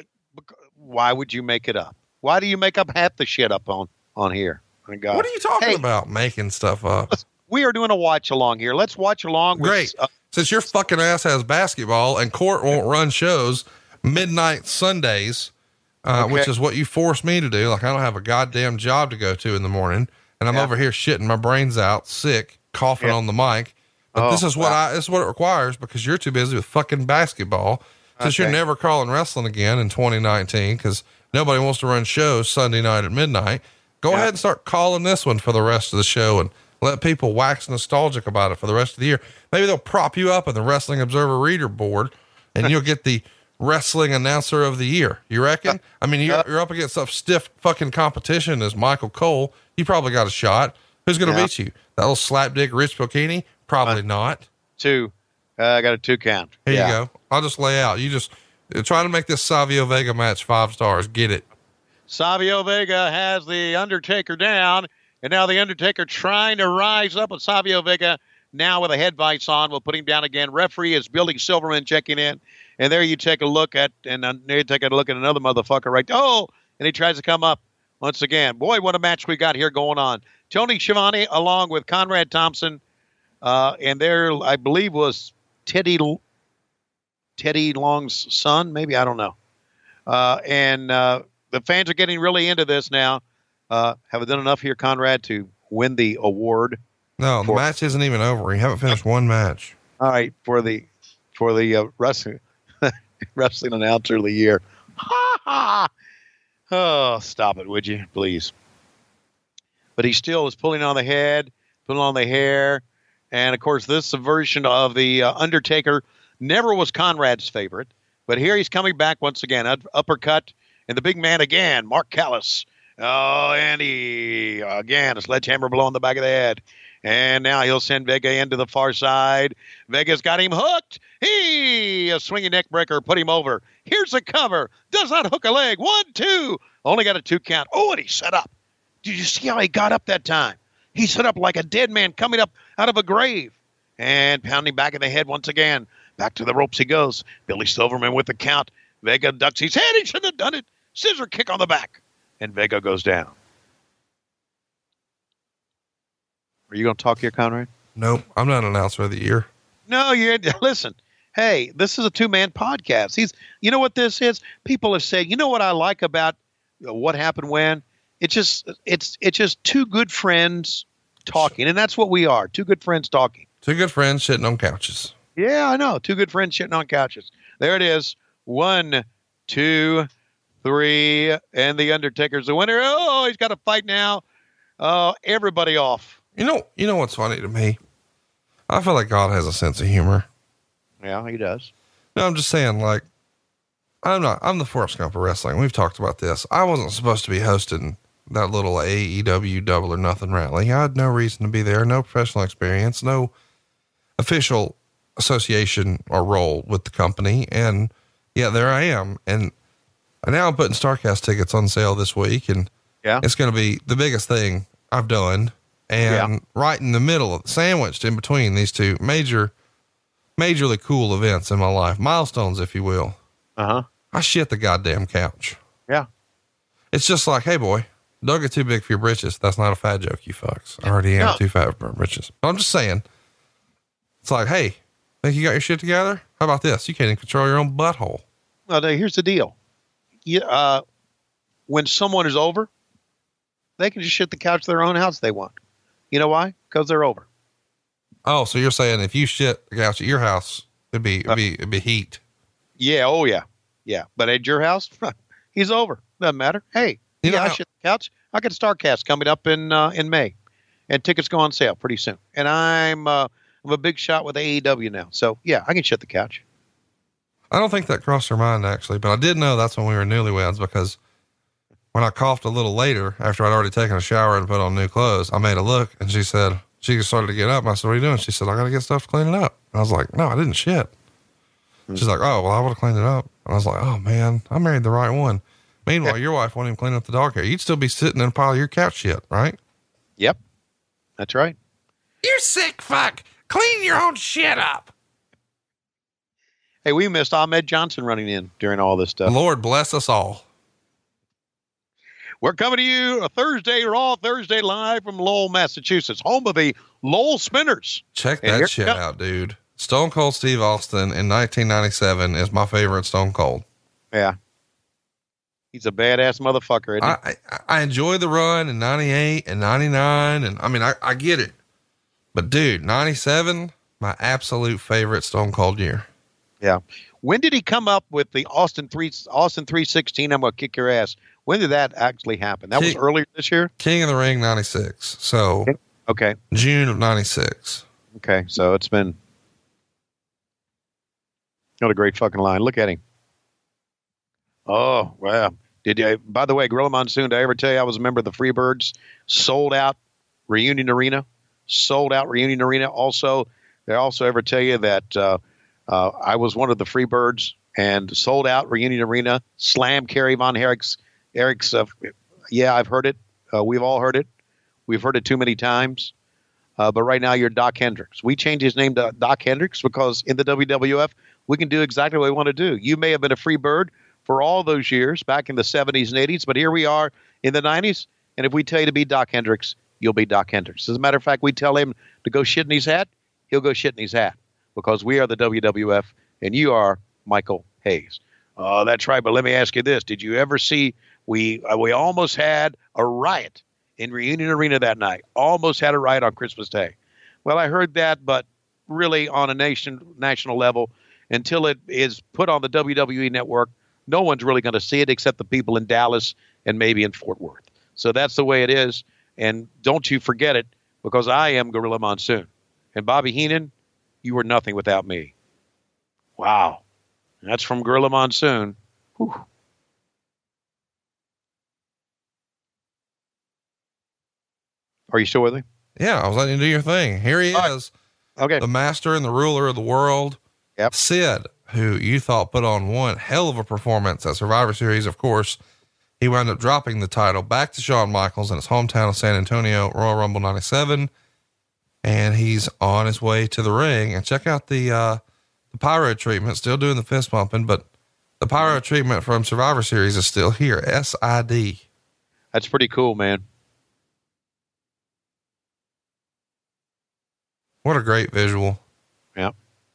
Why would you make it up? Why do you make up half the shit up on, on here? My God. What are you talking hey, about? Making stuff up. We are doing a watch along here. Let's watch along. With, Great. Uh, Since your fucking ass has basketball and Court won't run shows midnight Sundays, uh, okay. which is what you forced me to do. Like, I don't have a goddamn job to go to in the morning, and I'm yeah. over here shitting my brains out, sick, coughing yeah. on the mic. But oh, this is what wow. I, this is what it requires, because you're too busy with fucking basketball. Since okay. you're never calling wrestling again in twenty nineteen, cause nobody wants to run shows Sunday night at midnight. Go yeah. ahead and start calling this one for the rest of the show and let people wax nostalgic about it for the rest of the year. Maybe they'll prop you up in the Wrestling Observer reader board and you'll get the wrestling announcer of the year. You reckon? I mean, you're, you're up against such stiff fucking competition as Michael Cole. You probably got a shot. Who's going to yeah. beat you? That little slapdick Rich Bocchini? Probably uh, not. Two. Uh, I got a two count. Here yeah. you go. I'll just lay out. You just uh, try to make this Savio Vega match five stars. Get it. Savio Vega has the Undertaker down, and now the Undertaker trying to rise up with Savio Vega now with a head vice on. We'll put him down again. Referee is Billy Silverman checking in. And there you take a look at, and uh, there you take a look at another motherfucker right. Oh, and he tries to come up once again. Boy, what a match we got here going on. Tony Schiavone along with Conrad Thompson. Uh, and there, I believe, was Teddy, Teddy Long's son. Maybe, I don't know. Uh, and, uh, the fans are getting really into this now. Uh, have done enough here, Conrad, to win the award? No, for, the match isn't even over. You haven't finished one match. All right, for the for the uh, wrestling wrestling announcer of the year. Ha ha! Oh, stop it, would you, please? But he still is pulling on the head, pulling on the hair, and of course, this version of the uh, Undertaker never was Conrad's favorite. But here he's coming back once again, up, uppercut. And the big man again, Mark Callis. Oh, and he, again, a sledgehammer blow on the back of the head. And now he'll send Vega into the far side. Vega's got him hooked. He, a swinging neck breaker, put him over. Here's a cover. Does not hook a leg. One, two. Only got a two count. Oh, and he set up. Did you see how he got up that time? He set up like a dead man coming up out of a grave. And pounding back in the head once again. Back to the ropes he goes. Billy Silverman with the count. Vega ducks his head. He shouldn't have done it. Scissor kick on the back. And Vega goes down. Are you going to talk here, Conrad? Nope. I'm not an announcer of the year. No, you listen. Hey, this is a two-man podcast. He's, you know what this is? People are saying, you know what I like about What Happened When? It's just, it's, it's just two good friends talking, and that's what we are. Two good friends talking. Two good friends sitting on couches. Yeah, I know. Two good friends sitting on couches. There it is. One, two, three, and the Undertaker's the winner. Oh, he's got a fight now. Oh, everybody off. You know, you know what's funny to me? I feel like God has a sense of humor. Yeah, he does. No, I'm just saying, like, I'm not, I'm the Forrest Gump of wrestling. We've talked about this. I wasn't supposed to be hosting that little A E W Double or Nothing rally. I had no reason to be there, no professional experience, no official association or role with the company. And yeah, there I am. And now I'm putting StarCast tickets on sale this week, and yeah, it's going to be the biggest thing I've done. And yeah. right in the middle of sandwiched in between these two major, majorly cool events in my life, milestones, if you will. Uh-huh. I shit the goddamn couch. Yeah. It's just like, hey boy, don't get too big for your britches. That's not a fat joke, you fucks. I already am no. too fat for my britches. But I'm just saying, it's like, hey, think you got your shit together? How about this? You can't even control your own butthole. Well, now, here's the deal. You, uh, when someone is over, they can just shit the couch their own house they want. You know why? Because they're over. Oh, so you're saying if you shit the couch at your house, it'd be, it'd be, it'd be heat. Yeah. Oh yeah. Yeah. But at your house, he's over. Doesn't matter. Hey, you yeah, know, I shit the couch. I got a StarCast coming up in, uh, in May, and tickets go on sale pretty soon. And I'm, uh, I'm a big shot with A E W now. So yeah, I can shit the couch. I don't think that crossed her mind actually, but I did know that's when we were newlyweds, because when I coughed a little later after I'd already taken a shower and put on new clothes, I made a look, and she said, she just started to get up. And I said, what are you doing? She said, I got to get stuff to clean it up. And I was like, no, I didn't shit. Mm-hmm. She's like, oh, well, I would have cleaned it up. And I was like, oh man, I married the right one. Meanwhile, your wife won't even clean up the dog hair. You'd still be sitting in a pile of your couch shit, right? Yep. That's right. You're sick fuck. Clean your own shit up. Hey, we missed Ahmed Johnson running in during all this stuff. Lord bless us all. We're coming to you a Thursday Raw, Thursday live from Lowell, Massachusetts, home of the Lowell Spinners. Check that shit out, dude. Stone Cold Steve Austin in nineteen ninety-seven is my favorite Stone Cold. Yeah. He's a badass motherfucker, isn't he? I, I, I enjoy the run in ninety-eight and ninety-nine. And I mean, I, I get it, but dude, ninety-seven, my absolute favorite Stone Cold year. Yeah. When did he come up with the Austin three, Austin three sixteen? I'm going to kick your ass. When did that actually happen? That King, was earlier this year? King of the Ring, ninety-six. So okay. June of ninety-six. Okay. So it's been, what a great fucking line. Look at him. Oh, wow. Did you, by the way, Gorilla Monsoon, did I ever tell you I was a member of the Freebirds? Sold out Reunion Arena. Sold out Reunion Arena. Also, did I also ever tell you that uh, uh, I was one of the Freebirds and sold out Reunion Arena? Slam Kerry Von Erich's, Eric's, uh, yeah, I've heard it. Uh, we've all heard it. We've heard it too many times. Uh, but right now you're Doc Hendricks. We changed his name to Doc Hendricks because in the W W F, we can do exactly what we want to do. You may have been a Freebird for all those years back in the seventies and eighties, but here we are in the nineties. And if we tell you to be Doc Hendricks, you'll be Doc Hendricks. As a matter of fact, we tell him to go shit in his hat. He'll go shit in his hat because we are the W W F and you are Michael Hayes. Oh, that's right. But let me ask you this. Did you ever see, we, uh, we almost had a riot in Reunion Arena that night. Almost had a riot on Christmas Day. Well, I heard that, but really on a nation, national level, until it is put on the W W E network, no one's really going to see it except the people in Dallas and maybe in Fort Worth. So that's the way it is. And don't you forget it, because I am Gorilla Monsoon. And Bobby Heenan, you were nothing without me. Wow. That's from Gorilla Monsoon. Whew. Are you still with me? Yeah, I was letting you do your thing. Here he All is. Right. Okay. The master and the ruler of the world. Yep. Sid, who you thought put on one hell of a performance at Survivor Series. Of course, he wound up dropping the title back to Shawn Michaels in his hometown of San Antonio, Royal Rumble ninety-seven. And he's on his way to the ring. And check out the, uh, the pyro treatment, still doing the fist pumping, but the pyro treatment from Survivor Series is still here. S I D. That's pretty cool, man. What a great visual. Yeah.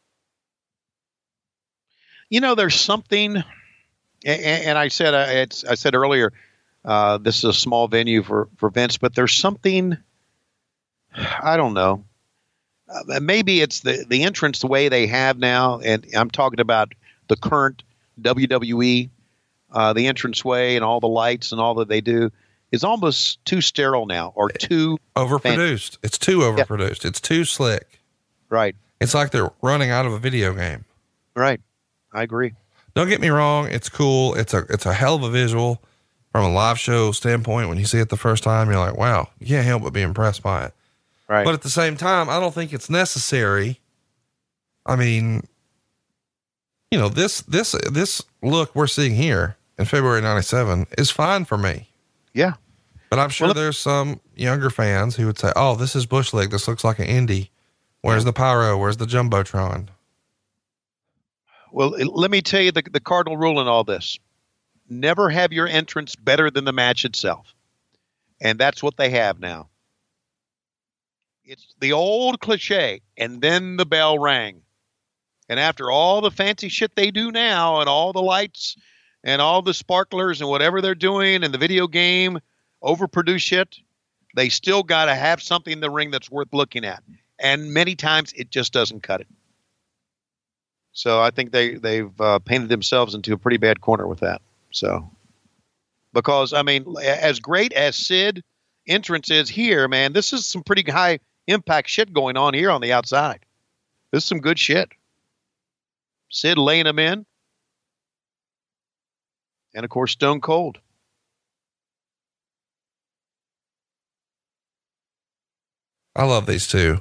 You know, there's something, and, and I said, uh, it's, I said earlier, uh, this is a small venue for, for Vince, but there's something, I don't know. Uh, maybe it's the, the entrance the way they have now. And I'm talking about the current W W E, uh, the entrance way and all the lights and all that they do is almost too sterile now, or too overproduced. Fan- it's too overproduced. Yeah. It's too slick. Right. It's like they're running out of a video game. Right. I agree. Don't get me wrong. It's cool. It's a, it's a hell of a visual from a live show standpoint. When you see it the first time, you're like, wow, you can't help but be impressed by it. Right. But at the same time, I don't think it's necessary. I mean, you know, this, this, this look we're seeing here in February ninety-seven is fine for me. Yeah. But I'm sure well, there's some younger fans who would say, oh, this is Bush League. This looks like an indie. Where's the pyro? Where's the Jumbotron? Well, let me tell you the, the cardinal rule in all this. Never have your entrance better than the match itself. And that's what they have now. It's the old cliche, and then the bell rang. And after all the fancy shit they do now, and all the lights and all the sparklers and whatever they're doing and the video game, overproduced shit, they still got to have something in the ring that's worth looking at. And many times it just doesn't cut it. So I think they, they've uh, painted themselves into a pretty bad corner with that. So, because, I mean, as great as Sid entrance is here, man, this is some pretty high impact shit going on here on the outside. This is some good shit. Sid laying them in. And, of course, Stone Cold. I love these two.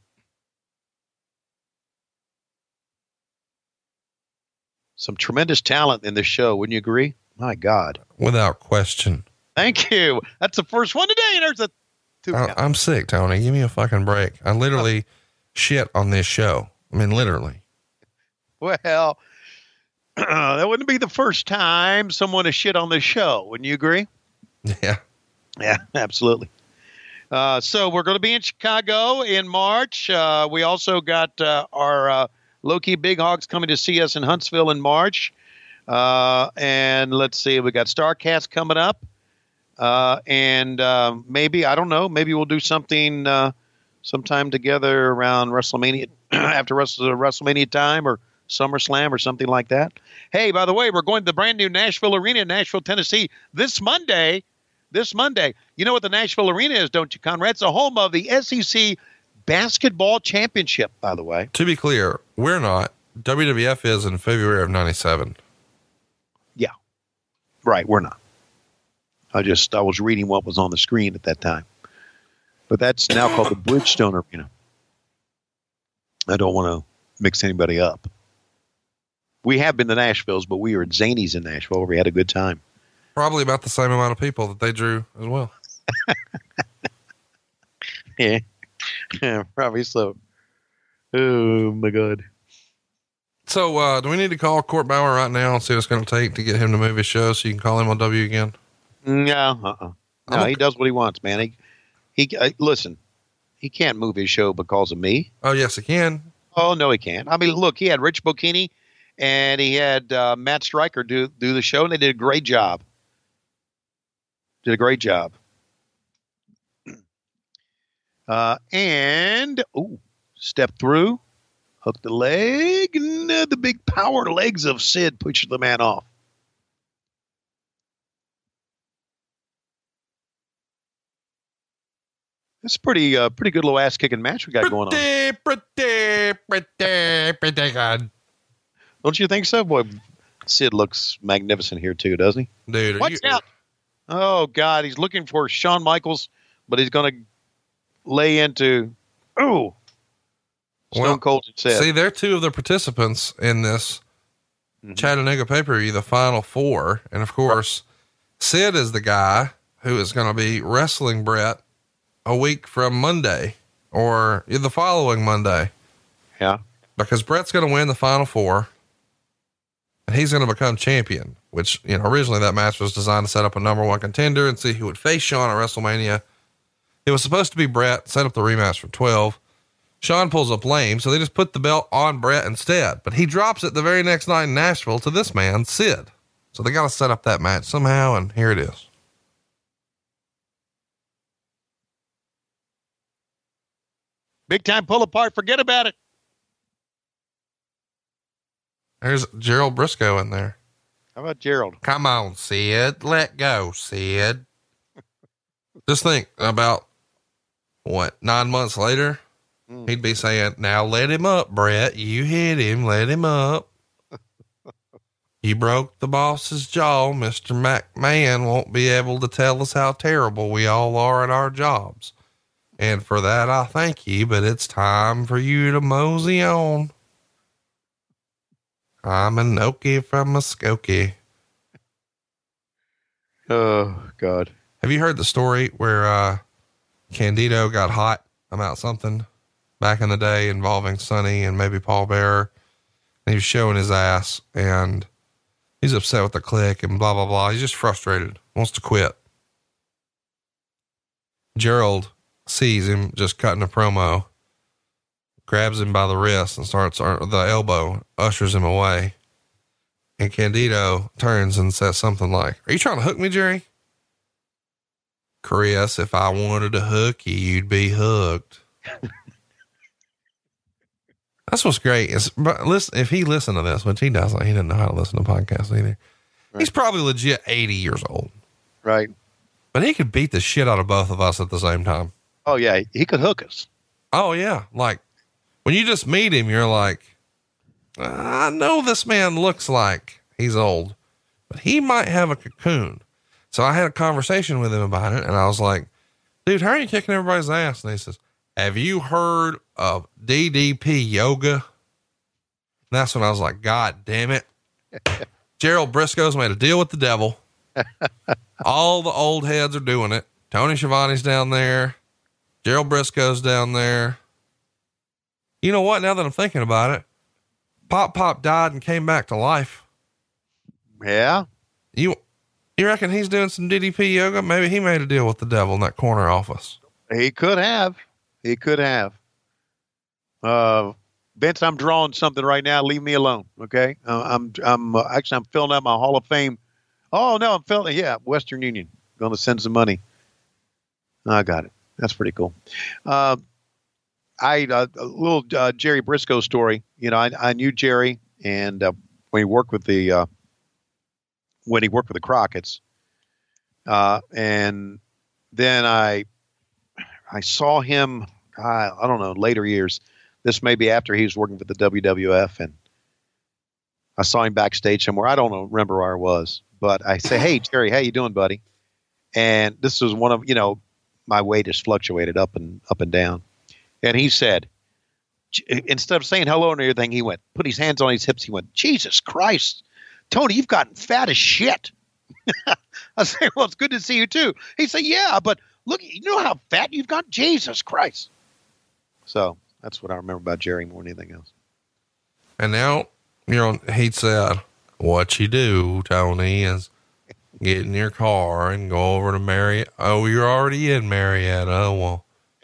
Some tremendous talent in this show. Wouldn't you agree? My God. Without question. Thank you. That's the first one today. There's a two. I, I'm sick, Tony. Give me a fucking break. I literally shit on this show. I mean, literally. Well, that wouldn't be the first time someone has shit on this show. Wouldn't you agree? Yeah. Yeah, absolutely. Uh, so we're going to be in Chicago in March. Uh, we also got uh, our uh, Low-Key Big Hogs coming to see us in Huntsville in March. Uh, and let's see, we got StarCast coming up. Uh, and uh, maybe, I don't know, maybe we'll do something uh, sometime together around WrestleMania, after WrestleMania time or SummerSlam or something like that. Hey, by the way, we're going to the brand new Nashville Arena in Nashville, Tennessee this Monday. This Monday. You know what the Nashville Arena is, don't you, Conrad? It's the home of the S E C Basketball Championship, by the way. To be clear, we're not. W W F is in February of ninety-seven. Yeah. Right, we're not. I just, I was reading what was on the screen at that time. But that's now called the Bridgestone Arena. I don't want to mix anybody up. We have been to Nashville's, but we were at Zany's in Nashville where we had a good time. Probably about the same amount of people that they drew as well. Yeah. Yeah, probably so. Oh my God. So, uh, do we need to call Court Bauer right now and see what it's going to take to get him to move his show so you can call him on W again? No, uh-uh. No, he does what he wants, man. He, he, uh, listen, he can't move his show because of me. Oh, yes, he can. Oh, no, he can't. I mean, look, he had Rich Bocchini and he had uh, Matt Stryker do, do the show, and they did a great job. Did a great job. Uh, and, oh, step through, hook the leg, and uh, the big power legs of Sid push the man off. It's a pretty, uh, pretty good little ass kicking match we got pretty, going on. Pretty, pretty, pretty good. Don't you think so? Boy, Sid looks magnificent here too, doesn't he? Dude, watch you, out. Oh God, he's looking for Shawn Michaels, but he's going to lay into, oh, Stone well, Cold said. See, they're two of the participants in this mm-hmm. Chattanooga pay-per-view, the final four. And of course, Sid is the guy who is going to be wrestling Brett a week from Monday or the following Monday. Yeah. because Brett's going to win the final four and he's going to become champion, which, you know, originally that match was designed to set up a number one contender and see who would face Shawn at WrestleMania. It was supposed to be Brett, set up the rematch for twelve. Shawn pulls up lame, so they just put the belt on Brett instead, but he drops it the very next night in Nashville to this man, Sid. So they got to set up that match somehow, and here it is. Big time pull apart. Forget about it. There's Gerald Briscoe in there. How about Gerald? Come on, Sid. Let go, Sid. Just think about what, nine months later, mm. he'd be saying, now let him up, Brett. You hit him. Let him up. You broke the boss's jaw. Mister McMahon won't be able to tell us how terrible we all are at our jobs. And for that, I thank you, but it's time for you to mosey on. I'm a Noki from Muskogee. Oh, God. Have you heard the story where, uh, Candido got hot about something back in the day involving Sonny and maybe Paul Bearer? And he was showing his ass and he's upset with the clique and blah, blah, blah. He's just frustrated, wants to quit. Gerald sees him just cutting a promo, grabs him by the wrist and starts, or the elbow, ushers him away. And Candido turns and says something like, are you trying to hook me, Jerry? Chris, if I wanted to hook you, you'd be hooked. That's what's great. Is, but listen, if he listened to this, which he doesn't, he didn't know how to listen to podcasts either. Right. He's probably legit eighty years old. Right. But he could beat the shit out of both of us at the same time. Oh yeah. He could hook us. Oh yeah. Like when you just meet him, you're like, I know this man looks like he's old, but he might have a cocoon. So I had a conversation with him about it and I was like, dude, how are you kicking everybody's ass? And he says, have you heard of D D P yoga? And that's when I was like, God damn it. Gerald Briscoe's made a deal with the devil. All the old heads are doing it. Tony Schiavone's down there. Gerald Briscoe's down there. You know what? Now that I'm thinking about it, Pop Pop died and came back to life. Yeah. You, you reckon he's doing some D D P yoga? Maybe he made a deal with the devil in that corner office. He could have. He could have. Uh, Vince, I'm drawing something right now. Leave me alone. Okay. Uh, I'm, I'm uh, actually, I'm filling out my Hall of Fame. Oh no, I'm filling. Yeah. Western Union. Going to send some money. I got it. That's pretty cool. Uh, I, uh, a little, uh, Jerry Briscoe story. You know, I, I knew Jerry and, uh, when he worked with the, uh, when he worked with the Crockett's, uh, and then I, I saw him, I, I don't know, later years. This may be after he was working for the W W F, and I saw him backstage somewhere. I don't know, remember where I was, but I say, hey, Jerry, how you doing, buddy? And this was one of, you know, my weight has fluctuated up and up and down. And he said, instead of saying hello and everything, he went, put his hands on his hips. He went, Jesus Christ, Tony, you've gotten fat as shit. I said, well, it's good to see you too. He said, yeah, but look, you know how fat you've got? Jesus Christ. So that's what I remember about Jerry more than anything else. And now, you know, he said, what you do, Tony, is get in your car and go over to Marietta. Oh, you're already in Marietta. Well,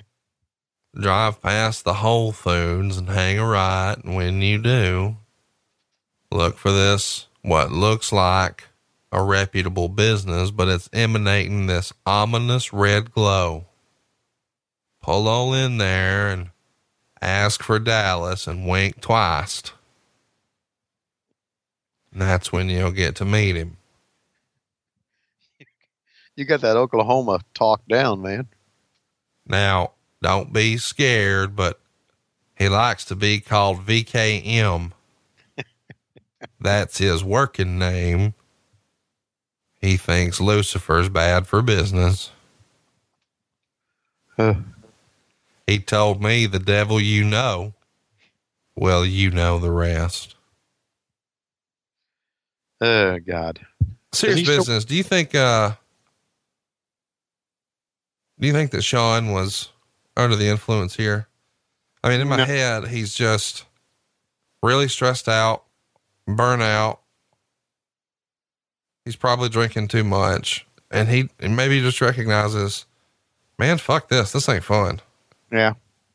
drive past the Whole Foods and hang a right. And when you do, look for this, what looks like a reputable business, but it's emanating this ominous red glow. Pull all in there and ask for Dallas and wink twice. And that's when you'll get to meet him. You got that Oklahoma talk down, man. Now, don't be scared, but he likes to be called V K M. That's his working name. He thinks Lucifer's bad for business. Huh. He told me the devil you know. Well, you know the rest. Oh, God. Serious business. Still- do you think, uh, do you think that Shawn was under the influence here? I mean, in my no. head, he's just, really stressed out, burnout. He's probably drinking too much, and he and maybe he just recognizes, man, fuck this. This ain't fun. Yeah.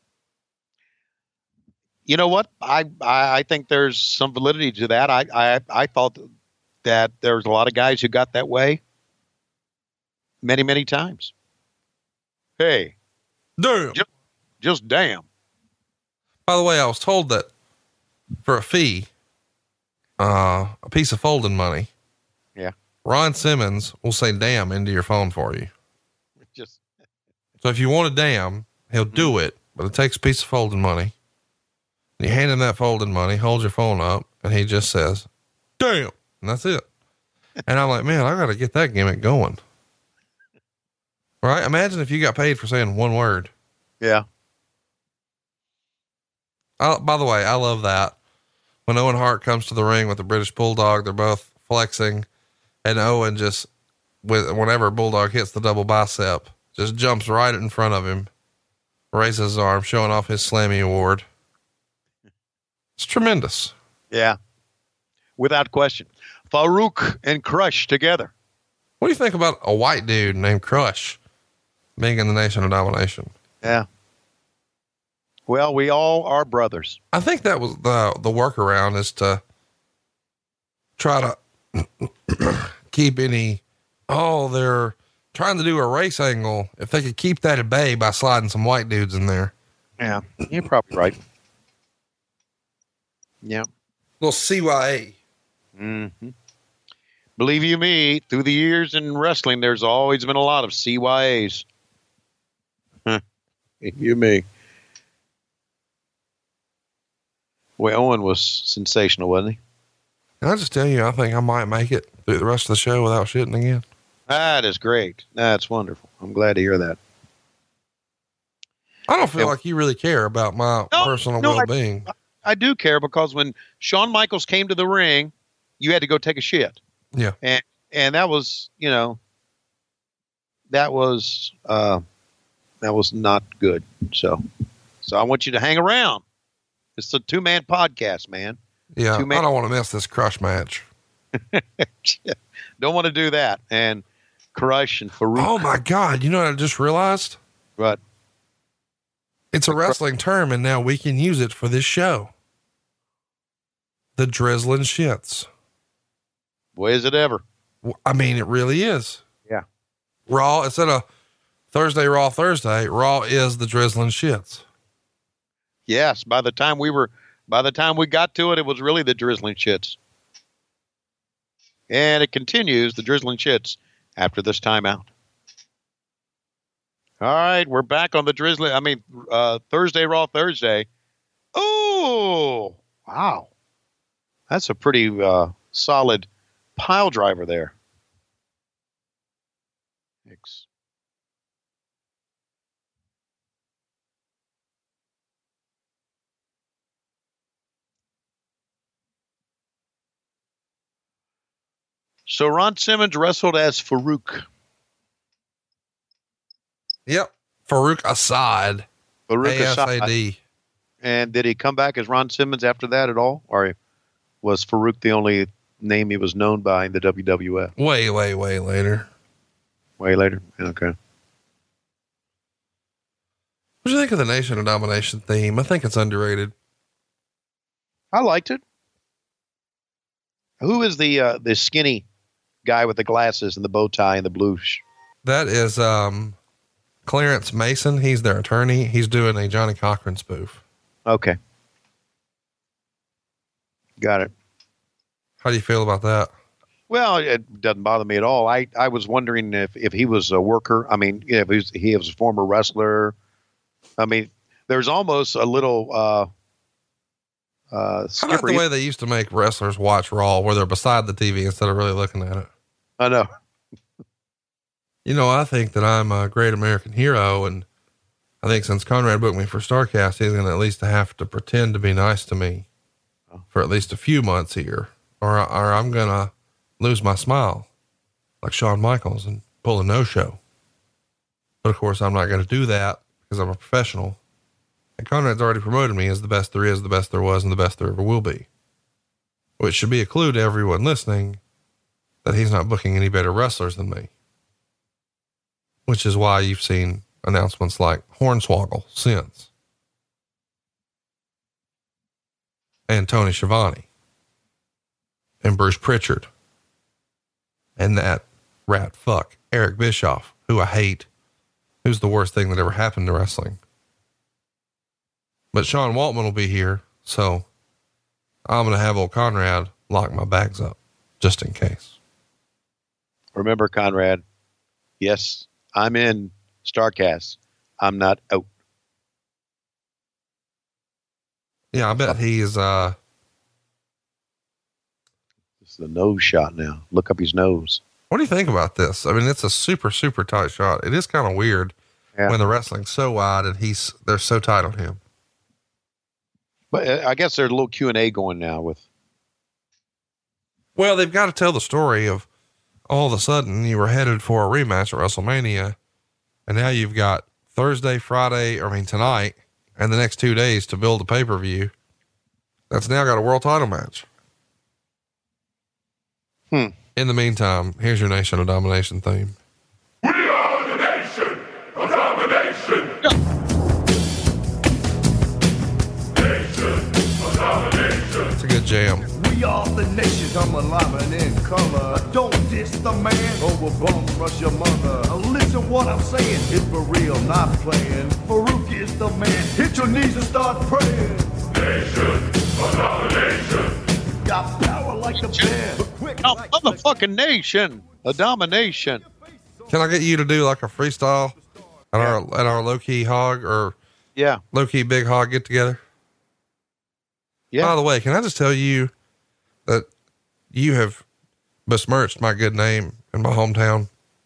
You know what? I, I, I think there's some validity to that. I, I, I thought that there's a lot of guys who got that way many, many times. Hey, Damn. Just, just damn. By the way, I was told that for a fee, uh, a piece of folding money, Yeah. Ron Simmons will say damn into your phone for you. Just So if you want a damn, he'll do it, but it takes a piece of folding money. And you hand him that folding money, hold your phone up, and he just says, damn. And that's it. And I'm like, man, I got to get that gimmick going. Right? Imagine if you got paid for saying one word. yeah. I, by the way, I love that. When Owen Hart comes to the ring with the British Bulldog, they're both flexing, and Owen just, with whenever Bulldog hits the double bicep, just jumps right in front of him, raises his arm, showing off his Slammy Award. It's tremendous. Yeah. Without question. Farouk and Crush together. What do you think about a white dude named Crush being in the Nation of Domination? Yeah. Well, we all are brothers. I think that was the, the workaround is to try to keep any, oh, they're trying to do a race angle. If they could keep that at bay by sliding some white dudes in there. Yeah. You're probably right. Yeah. Little C Y A. Mm-hmm. Believe you me, through the years in wrestling, there's always been a lot of C Y As. You me. Well, Owen was sensational, wasn't he? Can I just tell you, I think I might make it through the rest of the show without shitting again. That is great. That's wonderful. I'm glad to hear that. I don't feel Yeah. like you really care about my No, personal no, I- well-being. I do care because when Shawn Michaels came to the ring, you had to go take a shit. Yeah. And, and that was, you know, that was, uh, that was not good. So, so I want you to hang around. It's a two man podcast, man. Yeah. Two man- I don't want to miss this Crush match. Don't want to do that. And Crush and Farouk. Oh my God. You know what I just realized? But It's a wrestling term, and now we can use it for this show. The drizzling shits. boy, is it ever. W- I mean, it really is. Yeah. Raw, instead of Thursday, Raw Thursday, Raw is the drizzling shits. Yes. By the time we were, by the time we got to it, it was really the drizzling shits. And it continues the drizzling shits after this timeout. All right, we're back on the drizzling. I mean, uh, Thursday, Raw Thursday. Oh, wow. That's a pretty uh, solid pile driver there. Thanks. So Ron Simmons wrestled as Farouk. Yep. Farouk Assad. Farouk A S A Assad. D. And did he come back as Ron Simmons after that at all? Or was Farouk the only name he was known by in the W W F? Way, way, way later. Way later? Okay. What do you think of the Nation of Domination theme? I think it's underrated. I liked it. Who is the uh, the skinny guy with the glasses and the bow tie and the blue? Sh- That is um, Clarence Mason. He's their attorney. He's doing a Johnny Cochran spoof. okay. Got it. How do you feel about that? Well, it doesn't bother me at all. I, I was wondering if, if he was a worker. I mean, if he was, he was a former wrestler. I mean, there's almost a little uh, uh, How about skipper. the way they used to make wrestlers watch Raw where they're beside the T V instead of really looking at it? I know. You know, I think that I'm a great American hero, and I think since Conrad booked me for StarCast, he's going to at least have to pretend to be nice to me for at least a few months here, or, or I'm going to lose my smile like Shawn Michaels and pull a no-show. But of course, I'm not going to do that because I'm a professional And Conrad's already promoted me as the best there is, the best there was, and the best there ever will be. Which should be a clue to everyone listening that he's not booking any better wrestlers than me. Which is why you've seen announcements like Hornswoggle since. And Tony Schiavone. And Bruce Pritchard. And that rat fuck, Eric Bischoff, who I hate, who's the worst thing that ever happened to wrestling. But Sean Waltman will be here, so I'm going to have old Conrad lock my bags up, just in case. Remember, Conrad, yes, I'm in StarCast. I'm not out. Yeah, I bet he is, uh, It's the nose shot now. Look up his nose. what do you think about this? I mean, it's a super, super tight shot. It is kind of weird Yeah. when the wrestling's so wide and he's, they're so tight on him. But uh, I guess there's a little Q and A going now with. Well, they've got to tell the story of all of a sudden you were headed for a rematch at WrestleMania, and now you've got Thursday, Friday, I mean, tonight, and the next two days to build a pay-per-view. That's now got a world title match. Hmm. In the meantime, here's your Nation of Domination theme. We are the nation of domination. Nation of domination. It's a good jam. We are the nation, come alive and in color. Don't diss the man, or we'll bum rush your mother. Listen what I'm saying, it's for real, not playing. Farouk is the man, hit your knees and start praying. Nation of domination. Got power like the band, but quick Oh, like motherfucking nation. A domination. Can I get you to do like a freestyle at Yeah. our, at our low key hog or Yeah. low key big hog get together? Yeah. By the way, can I just tell you that you have besmirched my good name in my hometown?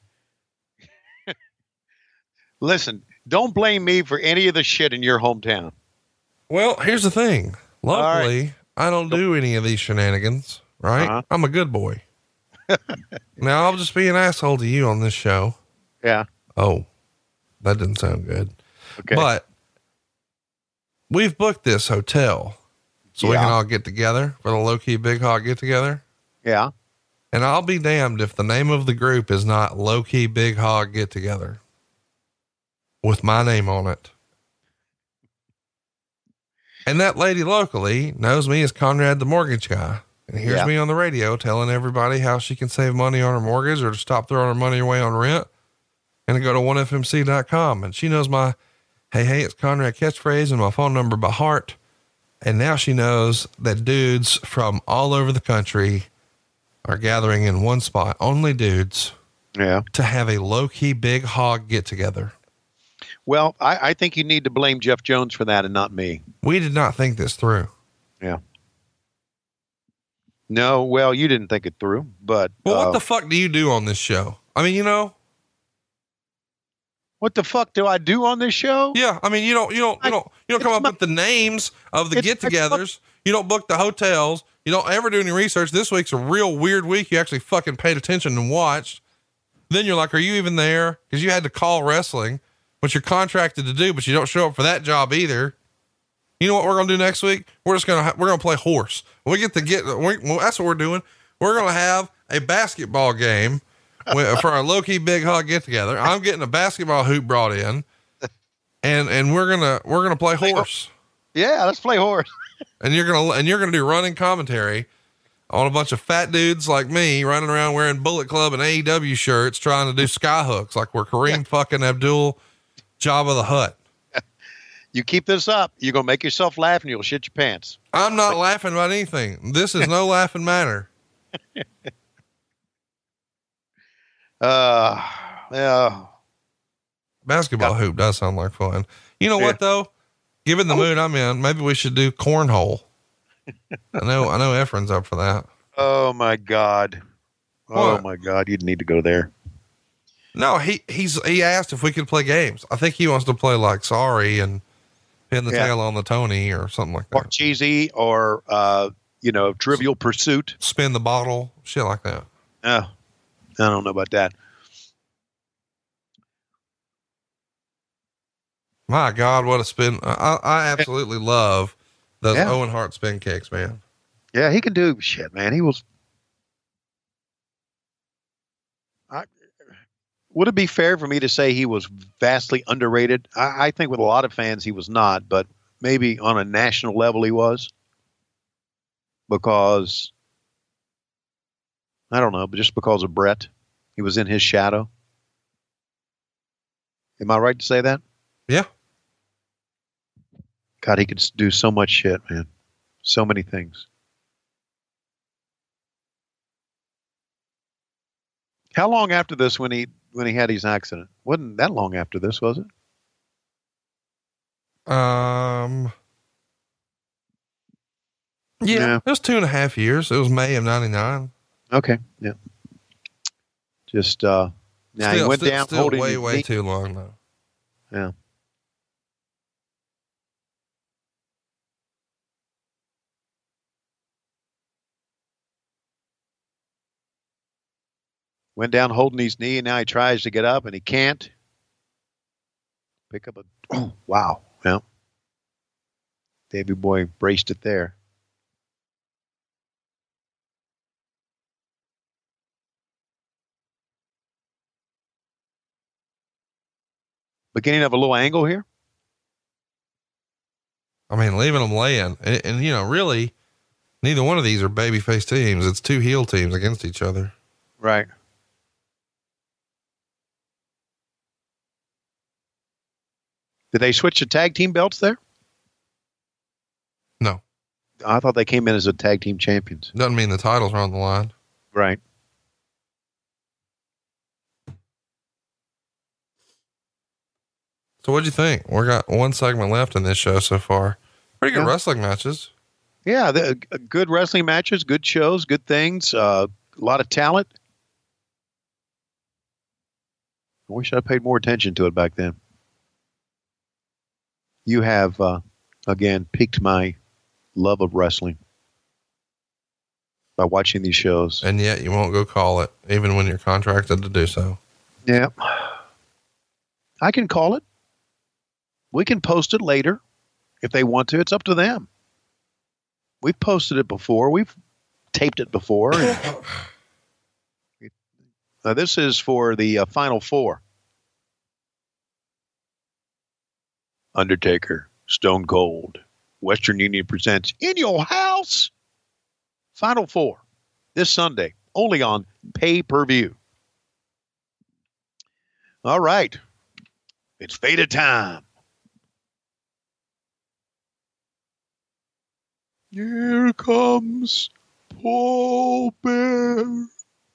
Listen, don't blame me for any of the shit in your hometown. Well, here's the thing. Locally, right. I don't do any of these shenanigans, right? Uh-huh. I'm a good boy. Now I'll just be an asshole to you on this show. Yeah. Oh, that didn't sound good. Okay. But we've booked this hotel so we Yeah. can all get together for the low key big hog get together. Yeah. And I'll be damned if the name of the group is not low key big hog get together with my name on it. And that lady locally knows me as Conrad the mortgage guy and hears Yeah. me on the radio telling everybody how she can save money on her mortgage or to stop throwing her money away on rent and to go to one F M C dot com. And she knows my, hey, hey, it's Conrad catchphrase and my phone number by heart. And now she knows that dudes from all over the country are gathering in one spot, only dudes, Yeah. to have a low key big hog get together. Well, I, I think you need to blame Jeff Jones for that and not me. We did not think this through. Yeah. No, well, you didn't think it through, but Well, uh, what the fuck do you do on this show? I mean, you know, what the fuck do I do on this show? yeah. I mean, you don't, you don't, you don't, you don't come It's up my- with the names of the it's my get-togethers. You don't book the hotels. You don't ever do any research. This week's a real weird week. You actually fucking paid attention and watched. Then you're like, are you even there? Cause you had to call wrestling, which you're contracted to do, but you don't show up for that job either. You know what we're going to do next week? We're just going to, ha- we're going to play horse. We get to get, we, well, that's what we're doing. We're going to have a basketball game with, for our low key big hug get together. I'm getting a basketball hoop brought in and, and we're going to, we're going to play horse. Yeah, let's play horse. And you're going to, and you're going to do running commentary on a bunch of fat dudes like me running around wearing Bullet Club and A E W shirts, trying to do sky hooks like we're Kareem fucking Abdul Jabba the Hutt. You keep this up, you're going to make yourself laugh and you'll shit your pants. I'm not laughing about anything. This is no laughing matter. Uh, yeah. Basketball Yeah. hoop does sound like fun. You know Yeah. what though? Given the mood I'm in, maybe we should do cornhole. I know, I know Efren's up for that. Oh my God. Oh What? my God. You'd need to go there. No, he, he's, he asked if we could play games. I think he wants to play like sorry and pin the Yeah. tail on the Tony or something like Or that. cheesy or, uh, you know, Trivial Pursuit. Spin the bottle, shit like that. Oh, I don't know about that. My God, what a spin. I, I absolutely love those Yeah. Owen Hart spin kicks, man. Yeah, he can do shit, man. He was. I, would it be fair for me to say he was vastly underrated? I, I think with a lot of fans he was not, but maybe on a national level he was. Because, I don't know, but just because of Brett, he was in his shadow. Am I right to say that? Yeah. God, he could s- do so much shit, man. So many things. How long after this when he when he had his accident? Wasn't that long after this, was it? Um, yeah, Yeah. it was two and a half years. It was May of ninety-nine. Okay, yeah. Just uh now he Still, went still, down still holding way, his way knee. too long though. Yeah. Went down holding his knee, and now he tries to get up, and he can't. Pick up a... Oh, wow. Yeah. Davey Boy braced it there. Beginning of a little angle here. I mean, leaving them laying and, and, you know, really neither one of these are babyface teams. It's two heel teams against each other. Right. Did they switch to tag team belts there? No, I thought they came in as a tag team champions. doesn't mean the titles are on the line. Right. So what'd you think? We got one segment left in this show so far. Pretty good Yeah. wrestling matches. Yeah, the, uh, good wrestling matches, good shows, good things, uh, a lot of talent. I wish I paid more attention to it back then. You have, uh, again, piqued my love of wrestling by watching these shows. And yet you won't go call it even when you're contracted to do so. Yeah. I can call it. We can post it later if they want to. It's up to them. We've posted it before. We've taped it before. Now, this is for the uh, Final Four. Undertaker, Stone Cold, Western Union presents In Your House. Final Four this Sunday, only on pay-per-view. All right. It's Vader time. Here comes Paul Bear.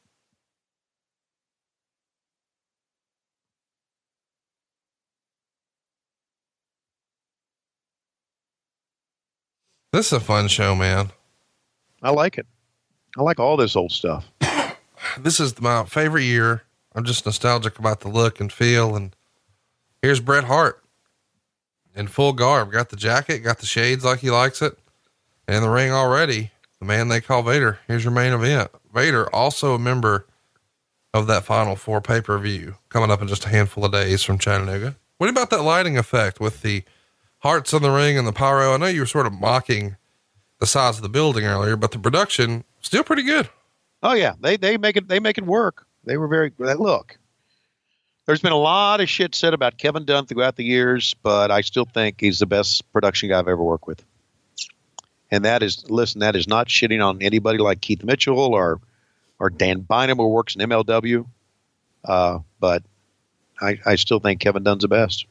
This is a fun show, man. I like it. I like all this old stuff. This is my favorite year. I'm just nostalgic about the look and feel. And here's Bret Hart in full garb. Got the jacket, got the shades like he likes it. And in the ring already, the man they call Vader. Here's your main event. Vader, also a member of that Final Four pay-per-view, coming up in just a handful of days from Chattanooga. What about that lighting effect with the hearts in the ring and the pyro? I know you were sort of mocking the size of the building earlier, but the production still pretty good. Oh yeah, they they make it they make it work. They were very look. There's been a lot of shit said about Kevin Dunn throughout the years, but I still think he's the best production guy I've ever worked with. And that is, listen, that is not shitting on anybody like Keith Mitchell or or Dan Bynum, who works in M L W. Uh, but I, I still think Kevin Dunn's the best.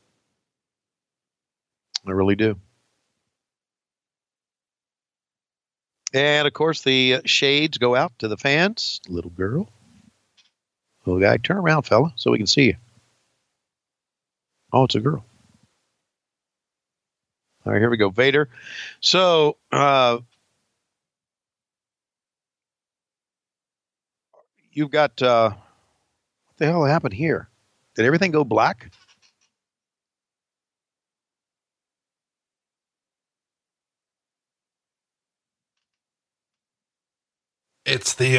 I really do. And of course, the shades go out to the fans. Little girl. Little guy, turn around, fella, so we can see you. Oh, it's a girl. All right, here we go. Vader. So, uh, you've got, uh, what the hell happened here? Did everything go black? It's the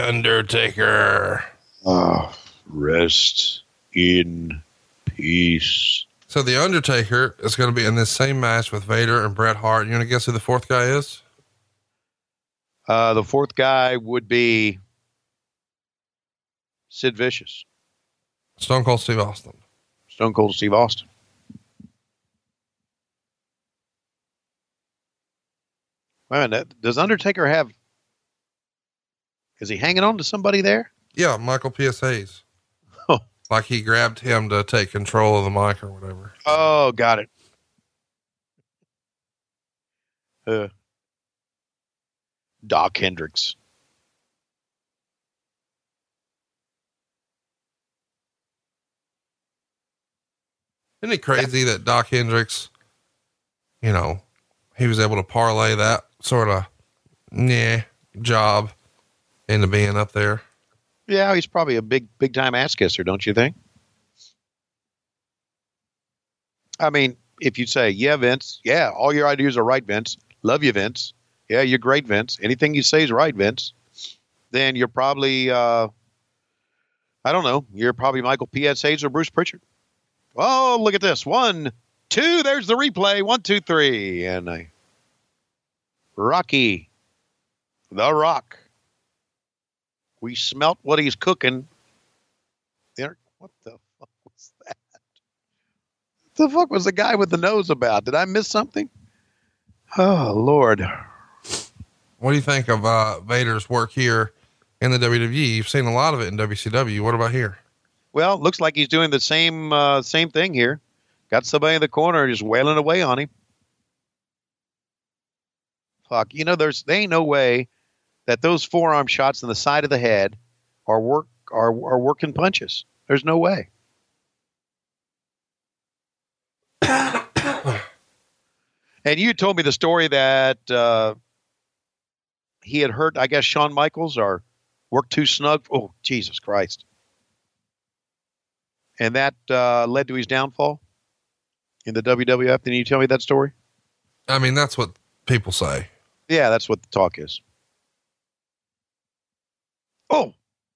Undertaker. Oh, rest in peace. So The Undertaker is going to be in this same match with Vader and Bret Hart. You want to guess who the fourth guy is? Uh, the fourth guy would be Sid Vicious. Stone Cold Steve Austin. Stone Cold Steve Austin. Wait a minute. Does Undertaker have... Is he hanging on to somebody there? Yeah, Michael P S. Hayes. Oh. Like he grabbed him to take control of the mic or whatever. Oh, got it. Uh, Doc Hendricks. Isn't it crazy that Doc Hendricks, you know, he was able to parlay that sort of nah job into being up there? Yeah, he's probably a big, big time ass kisser, don't you think? I mean, if you say, yeah, Vince, yeah, all your ideas are right, Vince. Love you, Vince. Yeah, you're great, Vince. Anything you say is right, Vince. Then you're probably, uh, I don't know, you're probably Michael P S. Hayes or Bruce Pritchard. Oh, look at this. One, two, there's the replay. One, two, three. And uh, Rocky, the Rock. We smelt what he's cooking. There, what the fuck was that? What the fuck was the guy with the nose about? Did I miss something? Oh, Lord. What do you think of uh, Vader's work here in the W W E? You've seen a lot of it in W C W. What about here? Well, looks like he's doing the same uh, same thing here. Got somebody in the corner just wailing away on him. Fuck, you know, there's there ain't no way that those forearm shots in the side of the head are work are are working punches. There's no way. And you told me the story that uh, he had hurt, I guess, Shawn Michaels or worked too snug. Oh, Jesus Christ. And that uh, led to his downfall in the W W F. Didn't you tell me that story? I mean, that's what people say. Yeah, that's what the talk is. Oh.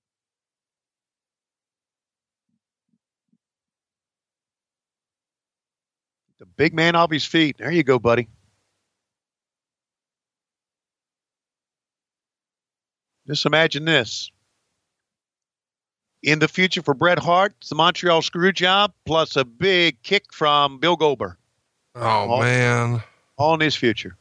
The big man off his feet. There you go, buddy. Just imagine this. In the future for Bret Hart, it's the Montreal Screwjob plus a big kick from Bill Goldberg. Oh, all, man. All in his future.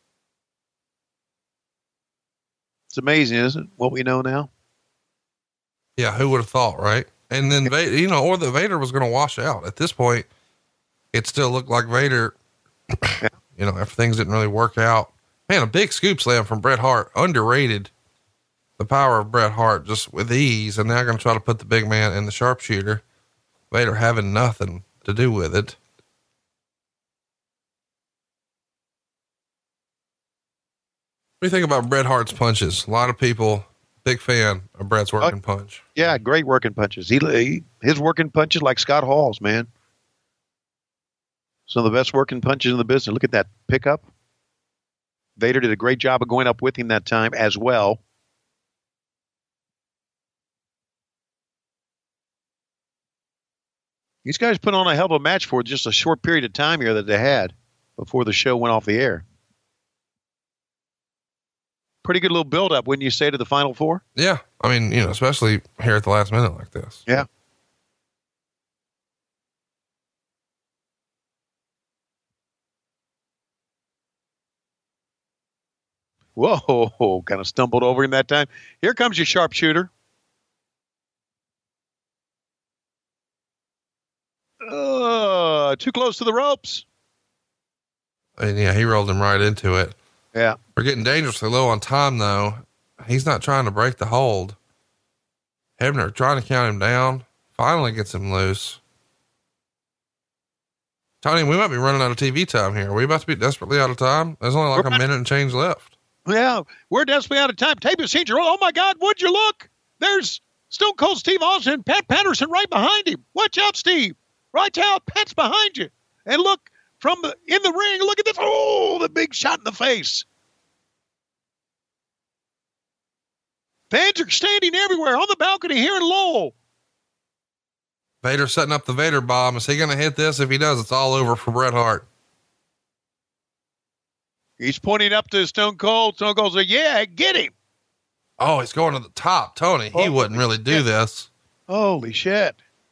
It's amazing, isn't it? What we know now. Yeah. Who would have thought, right? And then, Vader, you know, or that Vader was going to wash out at this point. It still looked like Vader, you know, after things didn't really work out, man, a big scoop slam from Bret Hart, underrated. The power of Bret Hart just with ease, and now going to try to put the big man in the sharpshooter. Vader having nothing to do with it. What do you think about Bret Hart's punches? A lot of people, big fan of Bret's working uh, punch. Yeah, great working punches. He, he his working punches like Scott Hall's, man. Some of the best working punches in the business. Look at that pickup. Vader did a great job of going up with him that time as well. These guys put on a hell of a match for just a short period of time here that they had before the show went off the air. Pretty good little build up, wouldn't you say, to the Final Four? Yeah. I mean, you know, especially here at the last minute like this. Yeah. Whoa, kind of stumbled over him that time. Here comes your sharpshooter. Uh, too close to the ropes. And yeah, he rolled him right into it. Yeah. We're getting dangerously low on time though. He's not trying to break the hold. Hebner trying to count him down. Finally gets him loose. Tony, we might be running out of T V time here. Are we about to be desperately out of time? There's only like we're a minute and change left. Yeah, we're desperately out of time. Tape is seen. Oh my God, would you look? There's Stone Cold Steve Austin and Pat Patterson right behind him. Watch out, Steve. Right out, Pat's behind you. And look from the in the ring. Look at this. Oh, the big shot in the face. Fans are standing everywhere on the balcony here in Lowell. Vader setting up the Vader bomb. Is he going to hit this? If he does, it's all over for Bret Hart. He's pointing up to Stone Cold. Stone Cold said, yeah, get him. Oh, he's going to the top. Tony, he oh, wouldn't really do shit. this. Holy shit.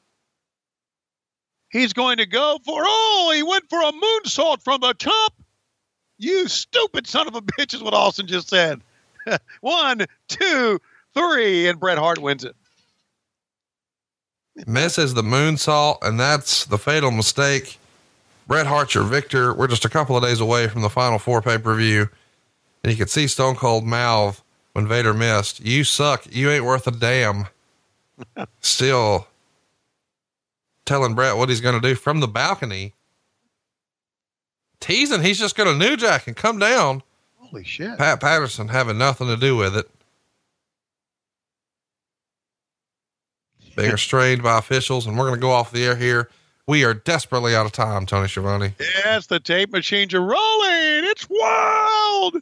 He's going to go for, oh, he went for a moonsault from the top. You stupid son of a bitch is what Austin just said. One, two, three, and Bret Hart wins it. Misses the moonsault, and that's the fatal mistake. Bret Hart's your victor. We're just a couple of days away from the Final Four pay-per-view, and you could see Stone Cold mouth when Vader missed. You suck. You ain't worth a damn. Still telling Bret what he's going to do from the balcony. Teasing he's just going to New Jack and come down. Holy shit. Pat Patterson having nothing to do with it. Being restrained by officials, and we're going to go off the air here. We are desperately out of time, Tony Schiavone. Yes, the tape machines are rolling. It's wild.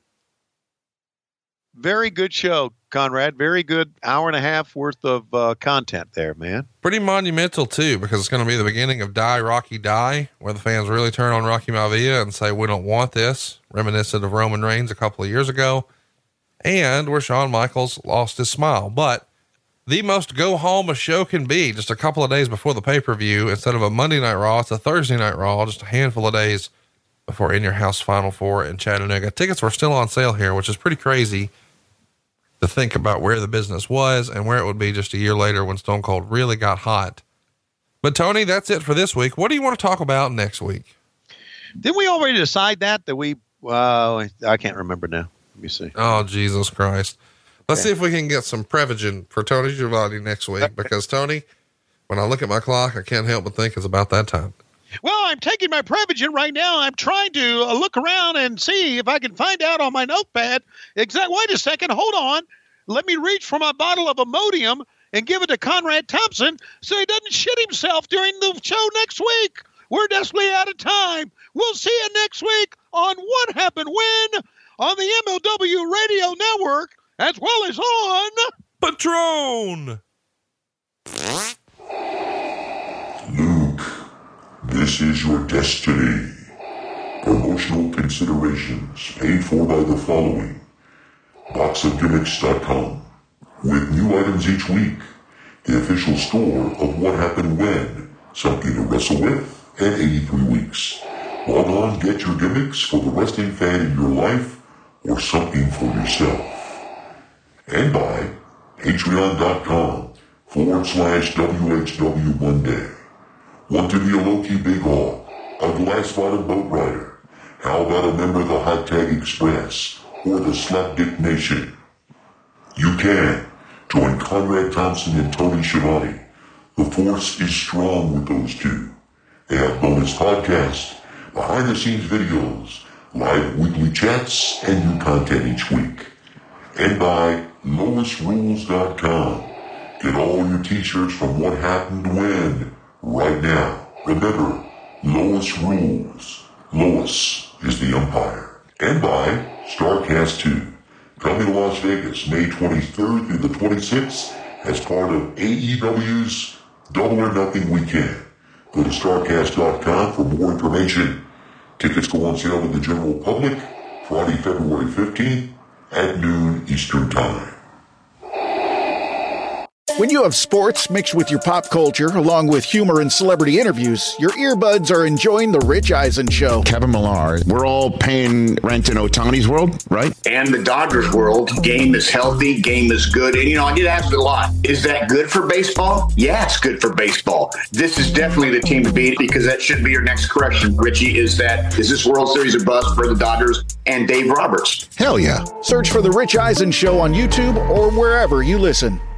Very good show, Conrad. Very good hour and a half worth of uh, content there, man. Pretty monumental too, because it's going to be the beginning of Die Rocky Die, where the fans really turn on Rocky Maivia and say, we don't want this, reminiscent of Roman Reigns a couple of years ago, and where Shawn Michaels lost his smile. But the most go home a show can be, just a couple of days before the pay-per-view, instead of a Monday Night Raw, it's a Thursday Night Raw, just a handful of days before In Your House Final Four in Chattanooga. Tickets were still on sale here, which is pretty crazy to think about where the business was and where it would be just a year later when Stone Cold really got hot. But Tony, that's it for this week. What do you want to talk about next week? Didn't we already decide that, that we, uh, I can't remember now. Let me see. Oh, Jesus Christ. Let's Okay. see if we can get some Prevagen for Tony Schiavone next week, because Tony, when I look at my clock, I can't help but think it's about that time. Well, I'm taking my Prevagen right now. I'm trying to uh, look around and see if I can find out on my notepad. Exact. Wait a second. Hold on. Let me reach for my bottle of Imodium and give it to Conrad Thompson so he doesn't shit himself during the show next week. We're desperately out of time. We'll see you next week on What Happened When on the M L W Radio Network, as well as on Patron. Luke, this is your destiny. Promotional considerations paid for by the following. box of gimmicks dot com. With new items each week. The official store of What Happened When. Something to wrestle with and eighty-three weeks. Log on, get your gimmicks for the wrestling fan in your life or something for yourself. And by patreon.com forward slash WHW Monday. Want to be a low-key big hog, a glass-bottom boat rider? How about a member of the Hot Tag Express or the Slapdick Nation? You can. Join Conrad Thompson and Tony Schiavone. The force is strong with those two. They have bonus podcasts, behind-the-scenes videos, live weekly chats, and new content each week. And by Lois Rules dot com. Get all your t-shirts from What Happened When right now. Remember, Lois rules. Lois is the umpire. And by Starrcast two. Coming to Las Vegas May twenty-third through the twenty-sixth as part of A E W's Double or Nothing Weekend. Go to Starrcast dot com for more information. Tickets go on sale to the general public Friday, February fifteenth at noon Eastern Time. When you have sports mixed with your pop culture, along with humor and celebrity interviews, your earbuds are enjoying The Rich Eisen Show. Kevin Millar, we're all paying rent in Ohtani's world, right? And the Dodgers world. Game is healthy, game is good. And, you know, I get asked a lot, is that good for baseball? Yeah, it's good for baseball. This is definitely the team to beat, because that should be your next correction, Richie, is that, is this World Series a bust for the Dodgers and Dave Roberts? Hell yeah. Search for The Rich Eisen Show on YouTube or wherever you listen.